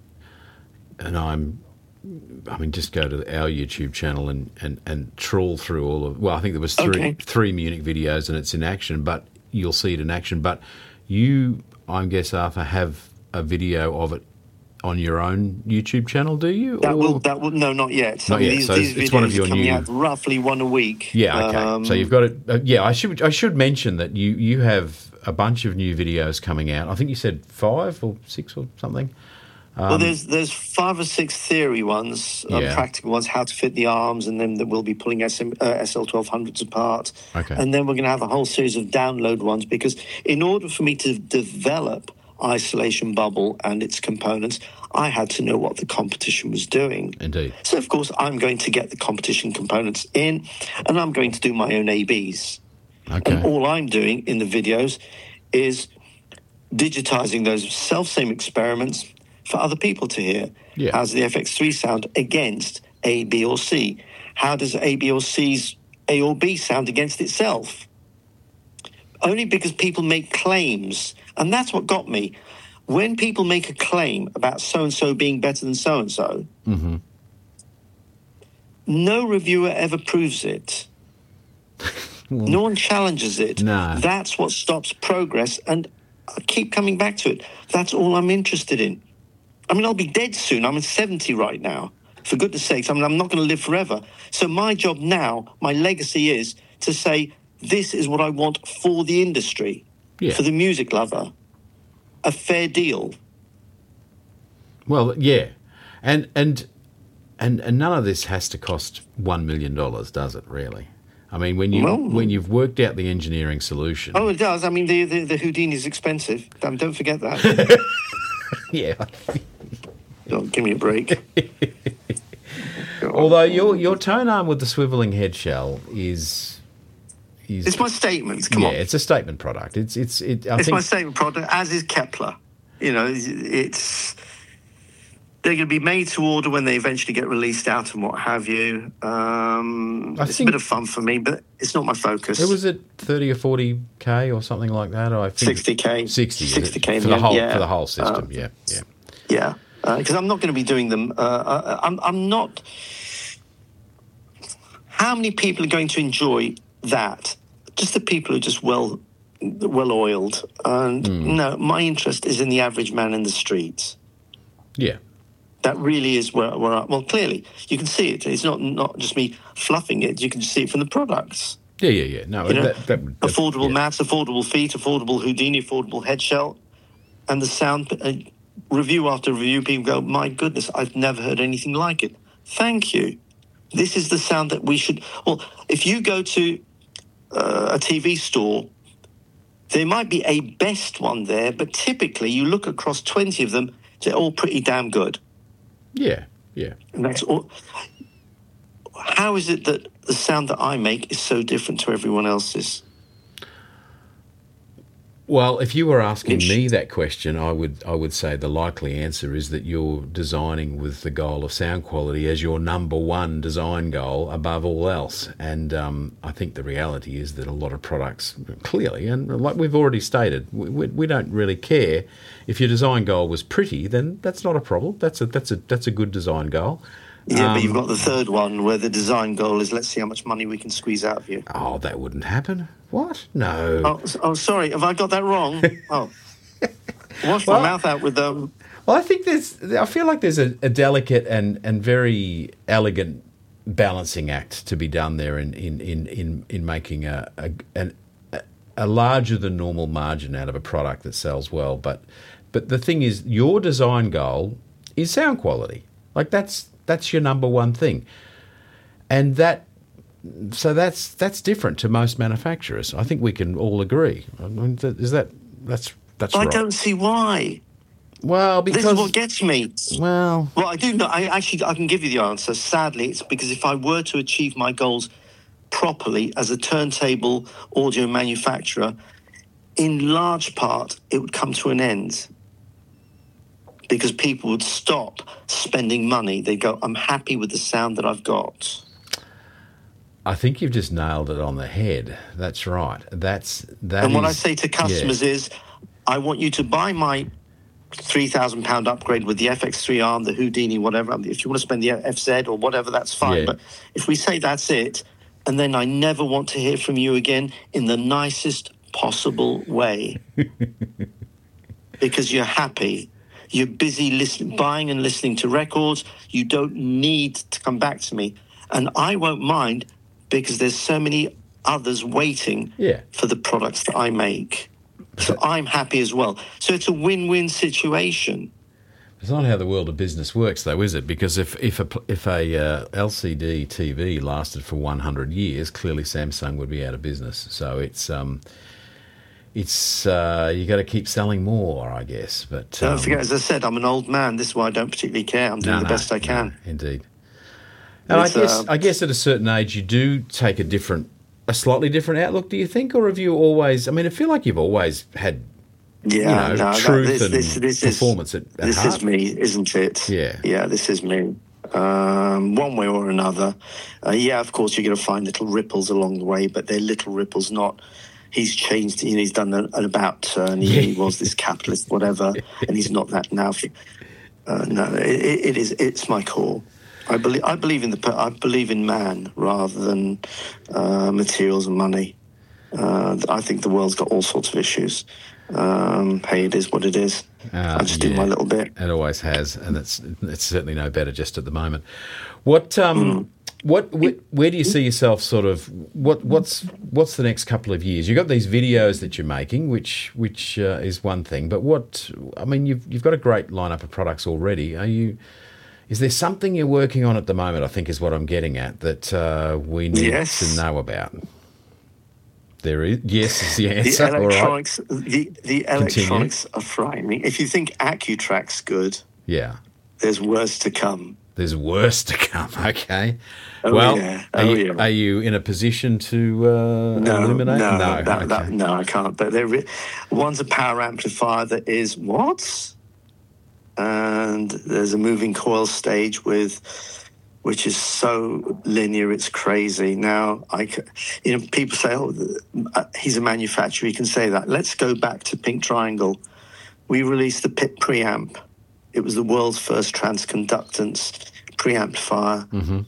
A: and just go to our YouTube channel and trawl through all of. Well, I think there was three Munich videos, and it's in action. But you'll see it in action. But you, I guess, Arthur, have a video of it on your own YouTube channel, do you?
B: No, not yet.
A: Not yet. So
B: these
A: it's
B: videos
A: one of your
B: coming
A: new.
B: Out roughly one a week.
A: Yeah. Okay. So you've got it. I should mention that you have a bunch of new videos coming out. I think you said 5 or 6 or something.
B: Well, there's 5 or 6 theory ones, practical ones, how to fit the arms, and then we'll be pulling SL1200s apart.
A: Okay.
B: And then we're going to have a whole series of download ones, because in order for me to develop isolation bubble and its components, I had to know what the competition was doing.
A: Indeed.
B: So, of course, I'm going to get the competition components in, and I'm going to do my own ABs.
A: Okay.
B: And all I'm doing in the videos is digitizing those self-same experiments for other people to hear.
A: Yeah.
B: How's the FX3 sound against A, B, or C? How does A, B, or C's A or B sound against itself? Only because people make claims. And that's what got me. When people make a claim about so-and-so being better than so-and-so,
A: Mm-hmm.
B: no reviewer ever proves it. No one challenges it.
A: No.
B: That's what stops progress. And I keep coming back to it. That's all I'm interested in. I mean, I'll be dead soon. I'm 70 right now. For goodness sakes, I mean, I'm not going to live forever. So my job now, my legacy is to say, this is what I want for the industry,
A: Yeah.
B: for the music lover. A fair deal.
A: Well, yeah. And none of this has to cost $1 million, does it, really? I mean, when you've worked out the engineering solution.
B: Oh, it does. I mean, the Houdini is expensive. Don't forget that.
A: Yeah.
B: Oh, give me a break.
A: Although your tone arm with the swiveling head shell is
B: It's my statement. Come on.
A: it's a statement product. It's
B: It's my statement product, as is Kepler. You know, they're going to be made to order when they eventually get released out and what have you. It's a bit of fun for me, but it's not my focus.
A: It was at 30 or 40K or something like that. I think
B: 60K.
A: 60K
B: for
A: the whole system. Yeah.
B: Yeah, because I'm not going to be doing them. I'm not. How many people are going to enjoy that? Just the people who are just well oiled. And no, my interest is in the average man in the streets.
A: Yeah.
B: That really is where well, clearly, you can see it. It's not just me fluffing it. You can see it from the products.
A: Yeah. No,
B: affordable mats, affordable feet, affordable Houdini, affordable head shell. And the sound, review after review, people go, my goodness, I've never heard anything like it. Thank you. This is the sound that we should... Well, if you go to a TV store, there might be a best one there, but typically you look across 20 of them, they're all pretty damn good.
A: Yeah.
B: And that's all. How is it that the sound that I make is so different to everyone else's?
A: Well, if you were asking me that question, I would say the likely answer is that you're designing with the goal of sound quality as your number one design goal above all else. And I think the reality is that a lot of products, clearly, and like we've already stated, we don't really care if your design goal was pretty. Then that's not a problem. That's a good design goal.
B: Yeah, but you've got the third one where the design goal is let's see how much money we can squeeze out of you.
A: Oh, that wouldn't happen. What? No.
B: Oh, sorry. Have I got that wrong? Oh. Wash my mouth out with them.
A: Well, I feel like there's a delicate and very elegant balancing act to be done there in making a larger than normal margin out of a product that sells well. But the thing is, your design goal is sound quality. Like that's your number one thing, and so that's different to most manufacturers. I think we can all agree. I mean, that's right.
B: I don't see why.
A: Well, because
B: this is what gets me.
A: Well,
B: I do know. I can give you the answer. Sadly, it's because if I were to achieve my goals properly as a turntable audio manufacturer, in large part, it would come to an end. Because people would stop spending money. They'd go, I'm happy with the sound that I've got.
A: I think you've just nailed it on the head. That's right.
B: And what I say to customers is, I want you to buy my £3,000 upgrade with the FX3 arm, the Houdini, whatever. If you want to spend the FZ or whatever, that's fine.
A: Yeah.
B: But if we say that's it, and then I never want to hear from you again in the nicest possible way. Because you're happy. You're busy buying and listening to records. You don't need to come back to me. And I won't mind because there's so many others waiting for the products that I make. So I'm happy as well. So it's a win-win situation.
A: It's not how the world of business works, though, is it? Because if a LCD TV lasted for 100 years, clearly Samsung would be out of business. So it's you got to keep selling more, I guess. But
B: don't forget, as I said, I'm an old man. This is why I don't particularly care. I'm doing the best I can.
A: No, indeed. And I guess at a certain age you do take a slightly different outlook. Do you think, or have you always? I mean, I feel like you've always had truth and performance at
B: this
A: heart.
B: Is me, isn't it?
A: Yeah,
B: this is me. One way or another. Of course, you're going to find little ripples along the way, but they're little ripples, not. He's changed. He's done an about turn. He was this capitalist, whatever, and he's not that now. No, it is. It's my core. I believe in man rather than materials and money. I think the world's got all sorts of issues. Hey, it is what it is. I just do my little bit.
A: It always has, and it's certainly no better just at the moment. Where do you see yourself? Sort of what's the next couple of years? You've got these videos that you're making, which is one thing. But you've got a great lineup of products already. Is there something you're working on at the moment? I think is what I'm getting at that we need to know about. There is. Yes, is the answer.
B: The electronics,
A: all right.
B: the electronics are frightening. If you think AccuTrack's good, there's worse to come.
A: There's worse to come. Okay. Are you in a position to eliminate?
B: No, I can't. But one's a power amplifier that is what? And there's a moving coil stage which is so linear, it's crazy. Now, people say, he's a manufacturer, he can say that. Let's go back to Pink Triangle. We released the PIP preamp. It was the world's first transconductance preamplifier,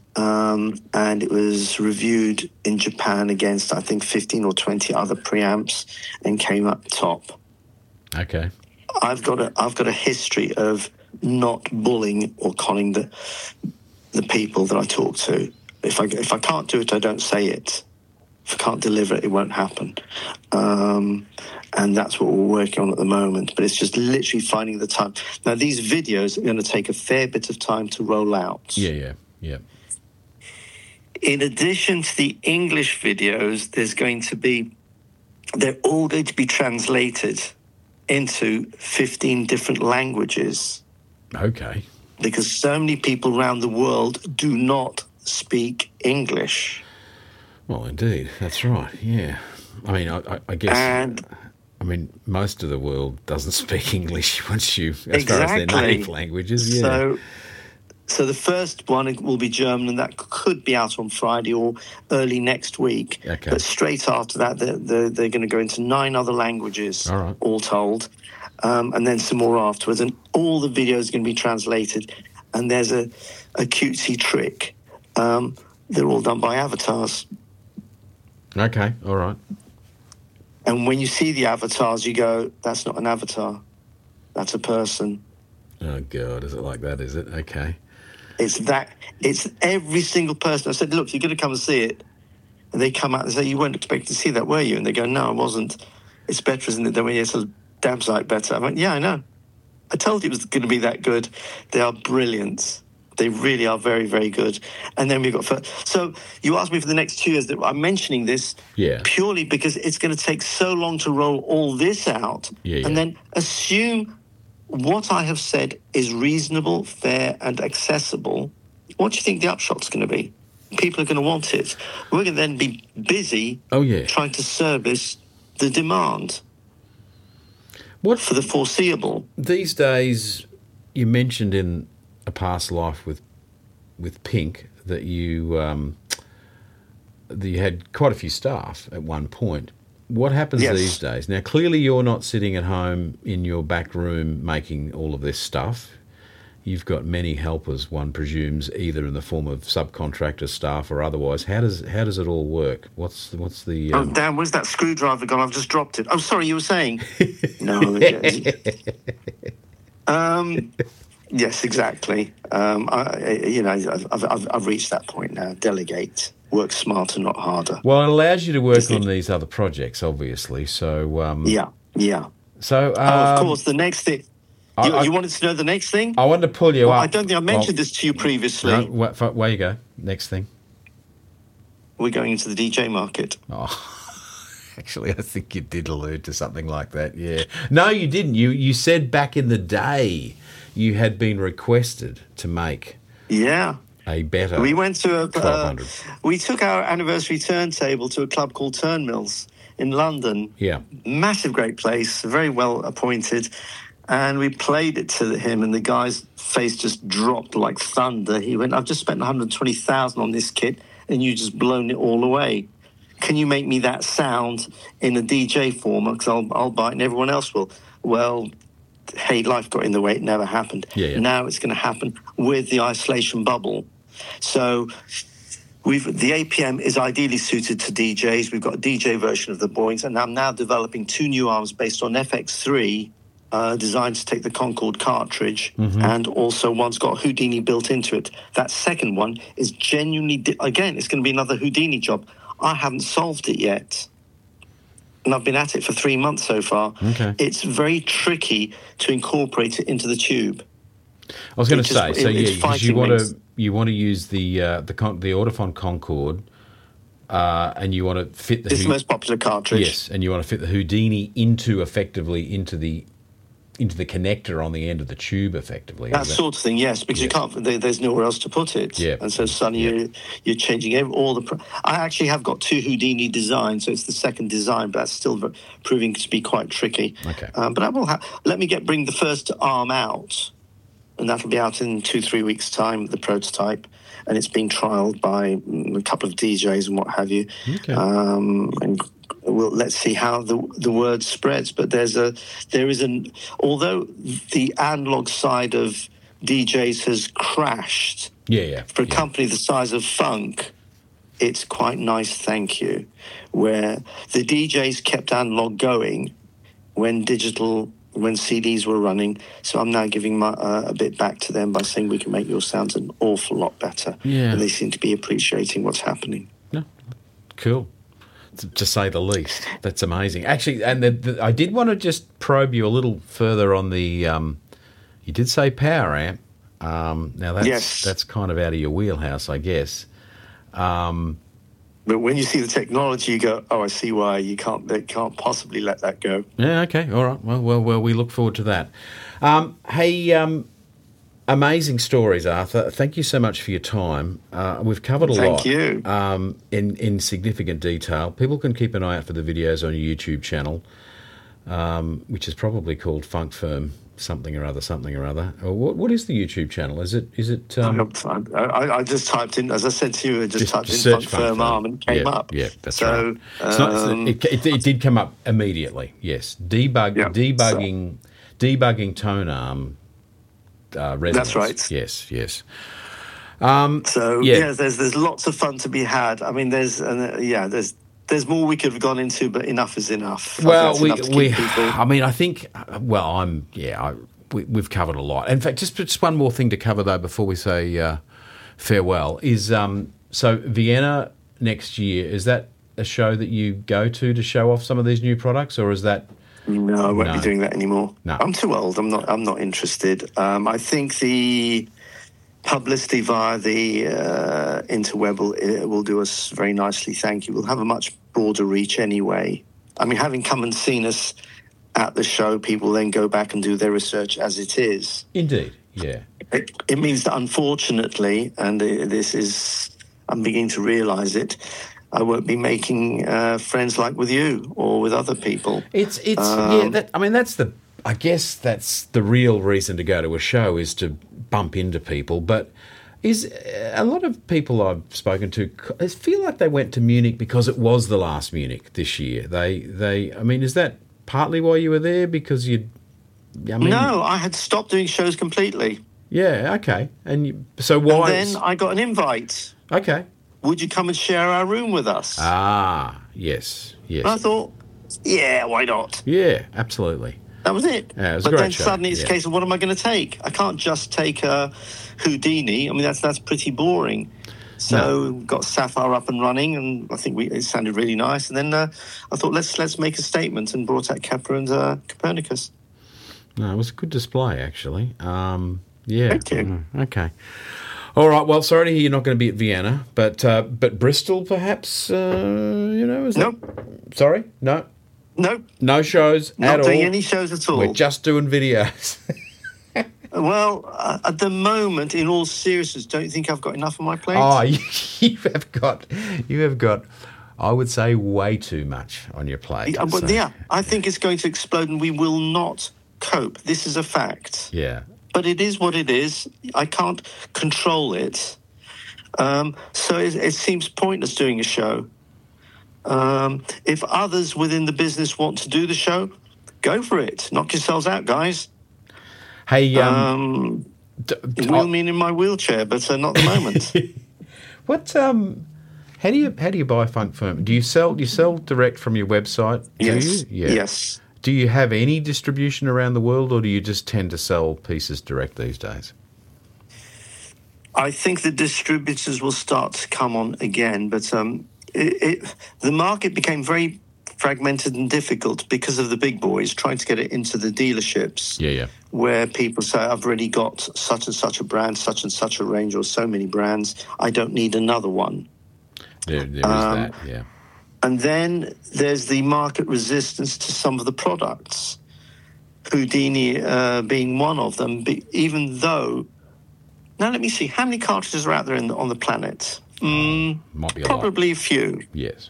B: and it was reviewed in Japan against, I think, 15 or 20 other preamps and came up top.
A: Okay.
B: I've got a history of not bullying or conning the people that I talk to. If I can't do it, I don't say it. If I can't deliver it, it won't happen. And that's what we're working on at the moment. But it's just literally finding the time. Now, these videos are going to take a fair bit of time to roll out.
A: Yeah.
B: In addition to the English videos, they're all going to be translated into 15 different languages.
A: Okay.
B: Because so many people around the world do not speak English.
A: Well, indeed, that's right. Yeah, I mean, I guess. Most of the world doesn't speak English far as their native languages. Yeah.
B: So the first one will be German, and that could be out on Friday or early next week.
A: Okay.
B: But straight after that, they're going to go into 9 other languages, all told, and then some more afterwards. And all the videos are going to be translated. And there's a cutesy trick. They're all done by avatars.
A: Okay, all right.
B: And when you see the avatars, you go, that's not an avatar. That's a person.
A: Oh, God, is it like that, is it? Okay.
B: It's every single person. I said, look, you're going to come and see it. And they come out and say, you weren't expecting to see that, were you? And they go, no, I wasn't. It's better, isn't it? Then when it's a damn sight better. I went, yeah, I know. I told you it was going to be that good. They are brilliant. They really are very, very good. And then we've got... So you asked me for the next 2 years. I'm mentioning this purely because it's going to take so long to roll all this out and then assume what I have said is reasonable, fair, and accessible. What do you think the upshot's going to be? People are going to want it. We're going to then be busy trying to service the demand for the foreseeable.
A: These days, you mentioned in a past life with Pink that you had quite a few staff at one point. What happens these days? Now, clearly you're not sitting at home in your back room making all of this stuff. You've got many helpers, one presumes, either in the form of subcontractor staff or otherwise. How does it all work? What's the...
B: Oh, Dan, where's that screwdriver gone? I've just dropped it. Oh, sorry, you were saying? No. Yes, exactly. I've reached that point now. Delegate. Work smarter, not harder.
A: Well, it allows you to work on these other projects, obviously. So
B: yeah.
A: So
B: of course, the next thing. You wanted to know the next thing?
A: I wanted to pull you up.
B: I don't think I mentioned this to you previously.
A: No, where you go? Next thing.
B: We're going into the DJ market.
A: Oh. Actually, I think you did allude to something like that, yeah. No, you didn't. You said back in the day you had been requested to make a better
B: We went to
A: 1200.
B: We took our anniversary turntable to a club called Turnmills in London.
A: Yeah.
B: Massive, great place, very well appointed. And we played it to him, and the guy's face just dropped like thunder. He went, "I've just spent 120,000 on this kit, and you just blown it all away. Can you make me that sound in a DJ format? Because I'll buy it, and everyone else will." Well, hey, life got in the way. It never happened.
A: Yeah.
B: Now it's going to happen with the isolation bubble. So the APM is ideally suited to DJs. We've got a DJ version of the Boynes, and I'm now developing 2 new arms based on FX3, designed to take the Concorde cartridge, and also one's got Houdini built into it. That second one is genuinely, again, it's going to be another Houdini job. I haven't solved it yet, and I've been at it for 3 months so far.
A: Okay.
B: It's very tricky to incorporate it into the tube.
A: I was going to say, so
B: it's
A: yeah, because you want to use the Audifon Concorde, and you want to fit the.
B: It's the most popular cartridge.
A: Yes, and you want to fit the Houdini into the connector on the end of the tube, effectively.
B: That sort of thing, yes, because you can't. There's nowhere else to put it.
A: Yeah.
B: And so suddenly you're changing all the. I actually have got 2 Houdini designs, so it's the second design, but that's still proving to be quite tricky.
A: Okay.
B: But I will let me bring the first arm out, and that'll be out in 2-3 weeks' time. The prototype, and it's being trialled by a couple of DJs and what have you.
A: Okay.
B: And let's see how the word spreads. But although the analog side of DJs has crashed, for a company the size of Funk, it's quite nice, thank you, where the DJs kept analog going when CDs were running. So I'm now giving a bit back to them by saying we can make your sounds an awful lot better.
A: Yeah.
B: And they seem to be appreciating what's happening.
A: No, cool. To say the least. That's amazing. Actually, and I did want to just probe you a little further on the, you did say power amp. Now that's kind of out of your wheelhouse, I guess.
B: But when you see the technology, you go, "Oh, I see why they can't possibly let that go."
A: Yeah, okay, all right. Well, we look forward to that. Hey, amazing stories, Arthur. Thank you so much for your time. We've covered a lot.
B: Thank you.
A: In significant detail. People can keep an eye out for the videos on your YouTube channel, which is probably called Funk Firm something or other. What is the YouTube channel? Is it?
B: I just typed in, as I said to you, I just typed in Funk Firm arm and it came up.
A: Yeah, that's right. It did come up immediately. Yes, debugging tone arm. Resonance.
B: That's right.
A: Yes.
B: There's lots of fun to be had. I mean, there's more we could have gone into, but enough is enough.
A: Well, we've covered a lot. In fact, just one more thing to cover though before we say farewell is so Vienna next year. Is that a show that you go to show off some of these new products, or is that?
B: No, I won't be doing that anymore.
A: No.
B: I'm too old. I'm not interested. I think the publicity via the interweb will do us very nicely. Thank you. We'll have a much broader reach anyway. I mean, having come and seen us at the show, people then go back and do their research as it is.
A: Indeed, yeah.
B: It means that unfortunately, and I'm beginning to realise it, I won't be making friends like with you or with other people.
A: That's the real reason to go to a show is to bump into people. But is a lot of people I've spoken to feel like they went to Munich because it was the last Munich this year. Is that partly why you were there? Because no,
B: I had stopped doing shows completely.
A: Yeah, okay. So why?
B: And then I got an invite.
A: Okay.
B: Would you come and share our room with us?
A: Ah, yes.
B: And I thought, yeah, why not?
A: Yeah, absolutely.
B: That was it.
A: Yeah, it was
B: but
A: a great
B: then
A: show.
B: Suddenly it's a case of what am I going to take? I can't just take a Houdini. I mean, that's pretty boring. So got Sapphire up and running, and I think it sounded really nice. And then I thought, let's make a statement, and brought out Kepler and Copernicus.
A: No, it was a good display, actually.
B: Thank you.
A: Okay. All right. Well, sorry to hear you're not going to be at Vienna, but Bristol, perhaps. Is
B: Nope.
A: that? Sorry, no.
B: Nope.
A: No shows at all.
B: Not doing any shows at all.
A: We're just doing videos.
B: Well, at the moment, in all seriousness, don't you think I've got enough on my plate?
A: Oh, you have got, I would say, way too much on your plate.
B: But yeah, I think it's going to explode and we will not cope. This is a fact.
A: Yeah.
B: But it is what it is. I can't control it. So it seems pointless doing a show. If others within the business want to do the show, go for it. Knock yourselves out, guys.
A: Hey,
B: wheel me in my wheelchair, but not at the moment.
A: What? How do you buy Funk Firm? Do you sell direct from your website?
B: Yes.
A: Do you? Yeah.
B: Yes.
A: Do you have any distribution around the world, or do you just tend to sell pieces direct these days?
B: I think the distributors will start to come on again, but the market became very fragmented and difficult because of the big boys trying to get it into the dealerships.
A: Yeah.
B: Where people say, I've already got such and such a brand, such and such a range, or so many brands, I don't need another one.
A: There is that, yeah.
B: And then there's the market resistance to some of the products, Houdini being one of them, even though... Now, let me see. How many cartridges are out there on the planet?
A: Might be
B: probably a few.
A: Yes.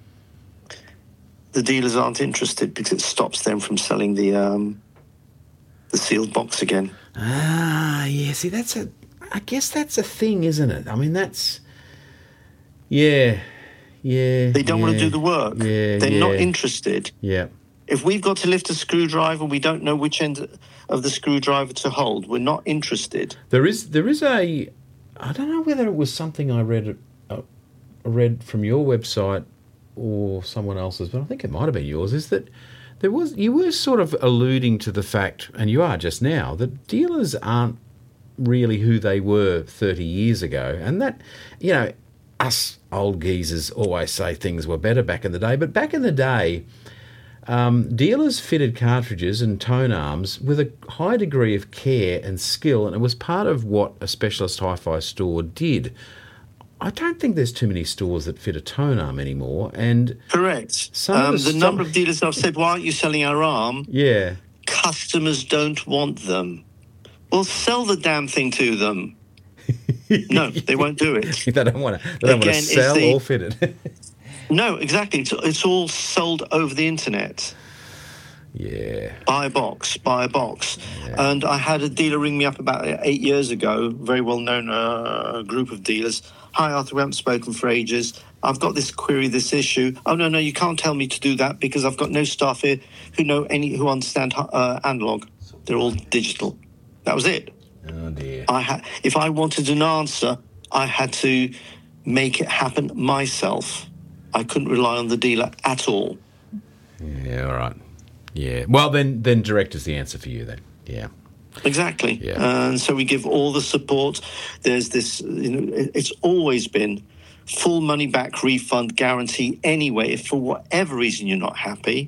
B: The dealers aren't interested because it stops them from selling the sealed box again.
A: Yeah. See, I guess that's a thing, isn't it? I mean, that's... Yeah.
B: They don't want to do the work.
A: Yeah,
B: They're not interested.
A: Yeah.
B: If we've got to lift a screwdriver, we don't know which end of the screwdriver to hold. We're not interested.
A: There is a... I don't know whether it was something I read from your website or someone else's, but I think it might have been yours, is that you were sort of alluding to the fact, and you are just now, that dealers aren't really who they were 30 years ago, and that, us old geezers always say things were better back in the day, but back in the day, dealers fitted cartridges and tone arms with a high degree of care and skill, and it was part of what a specialist hi-fi store did. I don't think there's too many stores that fit a tone arm anymore. And
B: correct. The number of dealers I've said, why aren't you selling our arm?
A: Yeah.
B: Customers don't want them. Well, sell the damn thing to them. No, they won't do it.
A: They don't want to sell or fit it.
B: No, exactly. It's all sold over the internet.
A: Yeah.
B: Buy a box.
A: Yeah.
B: And I had a dealer ring me up about 8 years ago, very well-known group of dealers. Hi, Arthur, we haven't spoken for ages. I've got this query, this issue. Oh, no, you can't tell me to do that because I've got no staff here who understand analog. They're all digital. That was it.
A: Oh, dear.
B: If I wanted an answer, I had to make it happen myself. I couldn't rely on the dealer at all.
A: Yeah, all right. Yeah. Well, then direct is the answer for you then. Yeah.
B: Exactly.
A: Yeah.
B: And so we give all the support. There's this, it's always been full money back refund guarantee anyway. If for whatever reason you're not happy,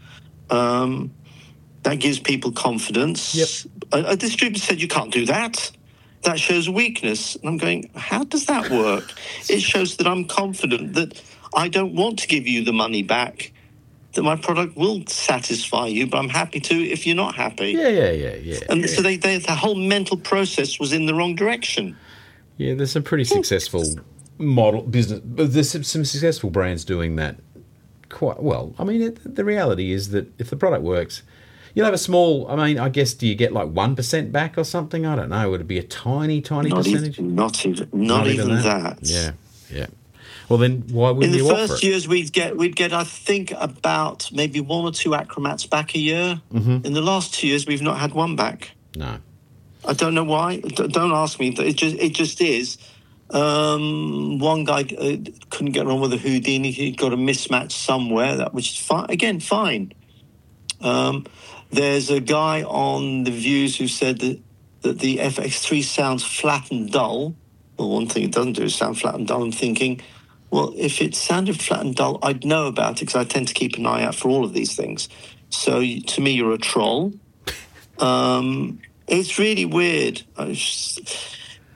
B: that gives people confidence.
A: Yep.
B: A distributor said you can't do that. That shows weakness. And I'm going, how does that work? It shows that I'm confident that I don't want to give you the money back, that my product will satisfy you, but I'm happy to if you're not happy.
A: Yeah.
B: And so the whole mental process was in the wrong direction.
A: Yeah, there's some pretty successful business. There's some successful brands doing that quite well. I mean, the reality is that if the product works, you'll have a small, I guess, do you get like 1% back or something? I don't know. Would it be a tiny percentage?
B: Not even that.
A: Yeah. Well, then why wouldn't you offer it?
B: In the first years, we'd get, I think, about maybe 1 or 2 Acromats back a year.
A: Mm-hmm.
B: In the last 2 years, we've not had one back.
A: No.
B: I don't know why. Don't ask me. It just is. One guy couldn't get on with a Houdini. He got a mismatch somewhere, which is fine. Again, fine. There's a guy on The Views who said that the FX3 sounds flat and dull. Well, one thing it doesn't do is sound flat and dull. I'm thinking, well, if it sounded flat and dull, I'd know about it because I tend to keep an eye out for all of these things. So to me, you're a troll. It's really weird.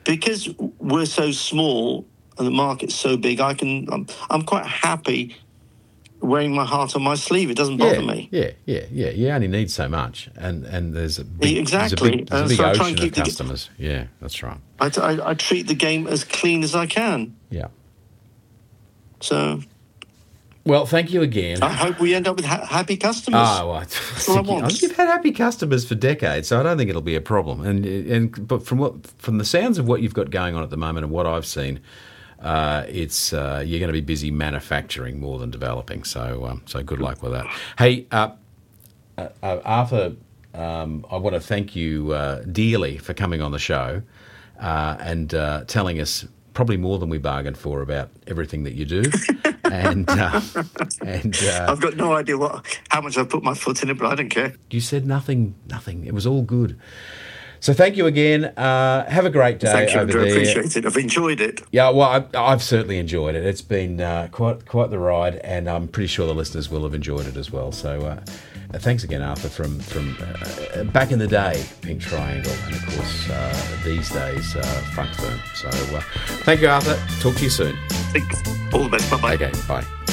B: because we're so small and the market's so big, I'm quite happy wearing my heart on my sleeve. It doesn't bother me.
A: Yeah. You only need so much, and there's a big,
B: exactly.
A: there's a big
B: So I try
A: ocean
B: and
A: of
B: keep
A: customers. Yeah, that's right.
B: I treat the game as clean as I can.
A: Yeah.
B: So,
A: well, thank you again.
B: I hope we end up with happy customers.
A: Oh, well,
B: That's what I want.
A: you've had happy customers for decades, so I don't think it'll be a problem. But from the sounds of what you've got going on at the moment and what I've seen, it's you're going to be busy manufacturing more than developing. So good luck with that. Hey, Arthur, I want to thank you dearly for coming on the show and telling us probably more than we bargained for about everything that you do. and
B: I've got no idea how much I've put my foot in it, but I don't care.
A: You said nothing. It was all good. So thank you again. Have a great day.
B: Thank you,
A: over
B: Andrew. I
A: there.
B: appreciate it. I've enjoyed it.
A: Yeah, well, I've certainly enjoyed it. It's been quite the ride, and I'm pretty sure the listeners will have enjoyed it as well. So thanks again, Arthur, from back in the day, Pink Triangle, and of course these days, Funk Firm. So thank you, Arthur. Talk to you soon.
B: Thanks. All the best. Bye-bye.
A: Okay, bye.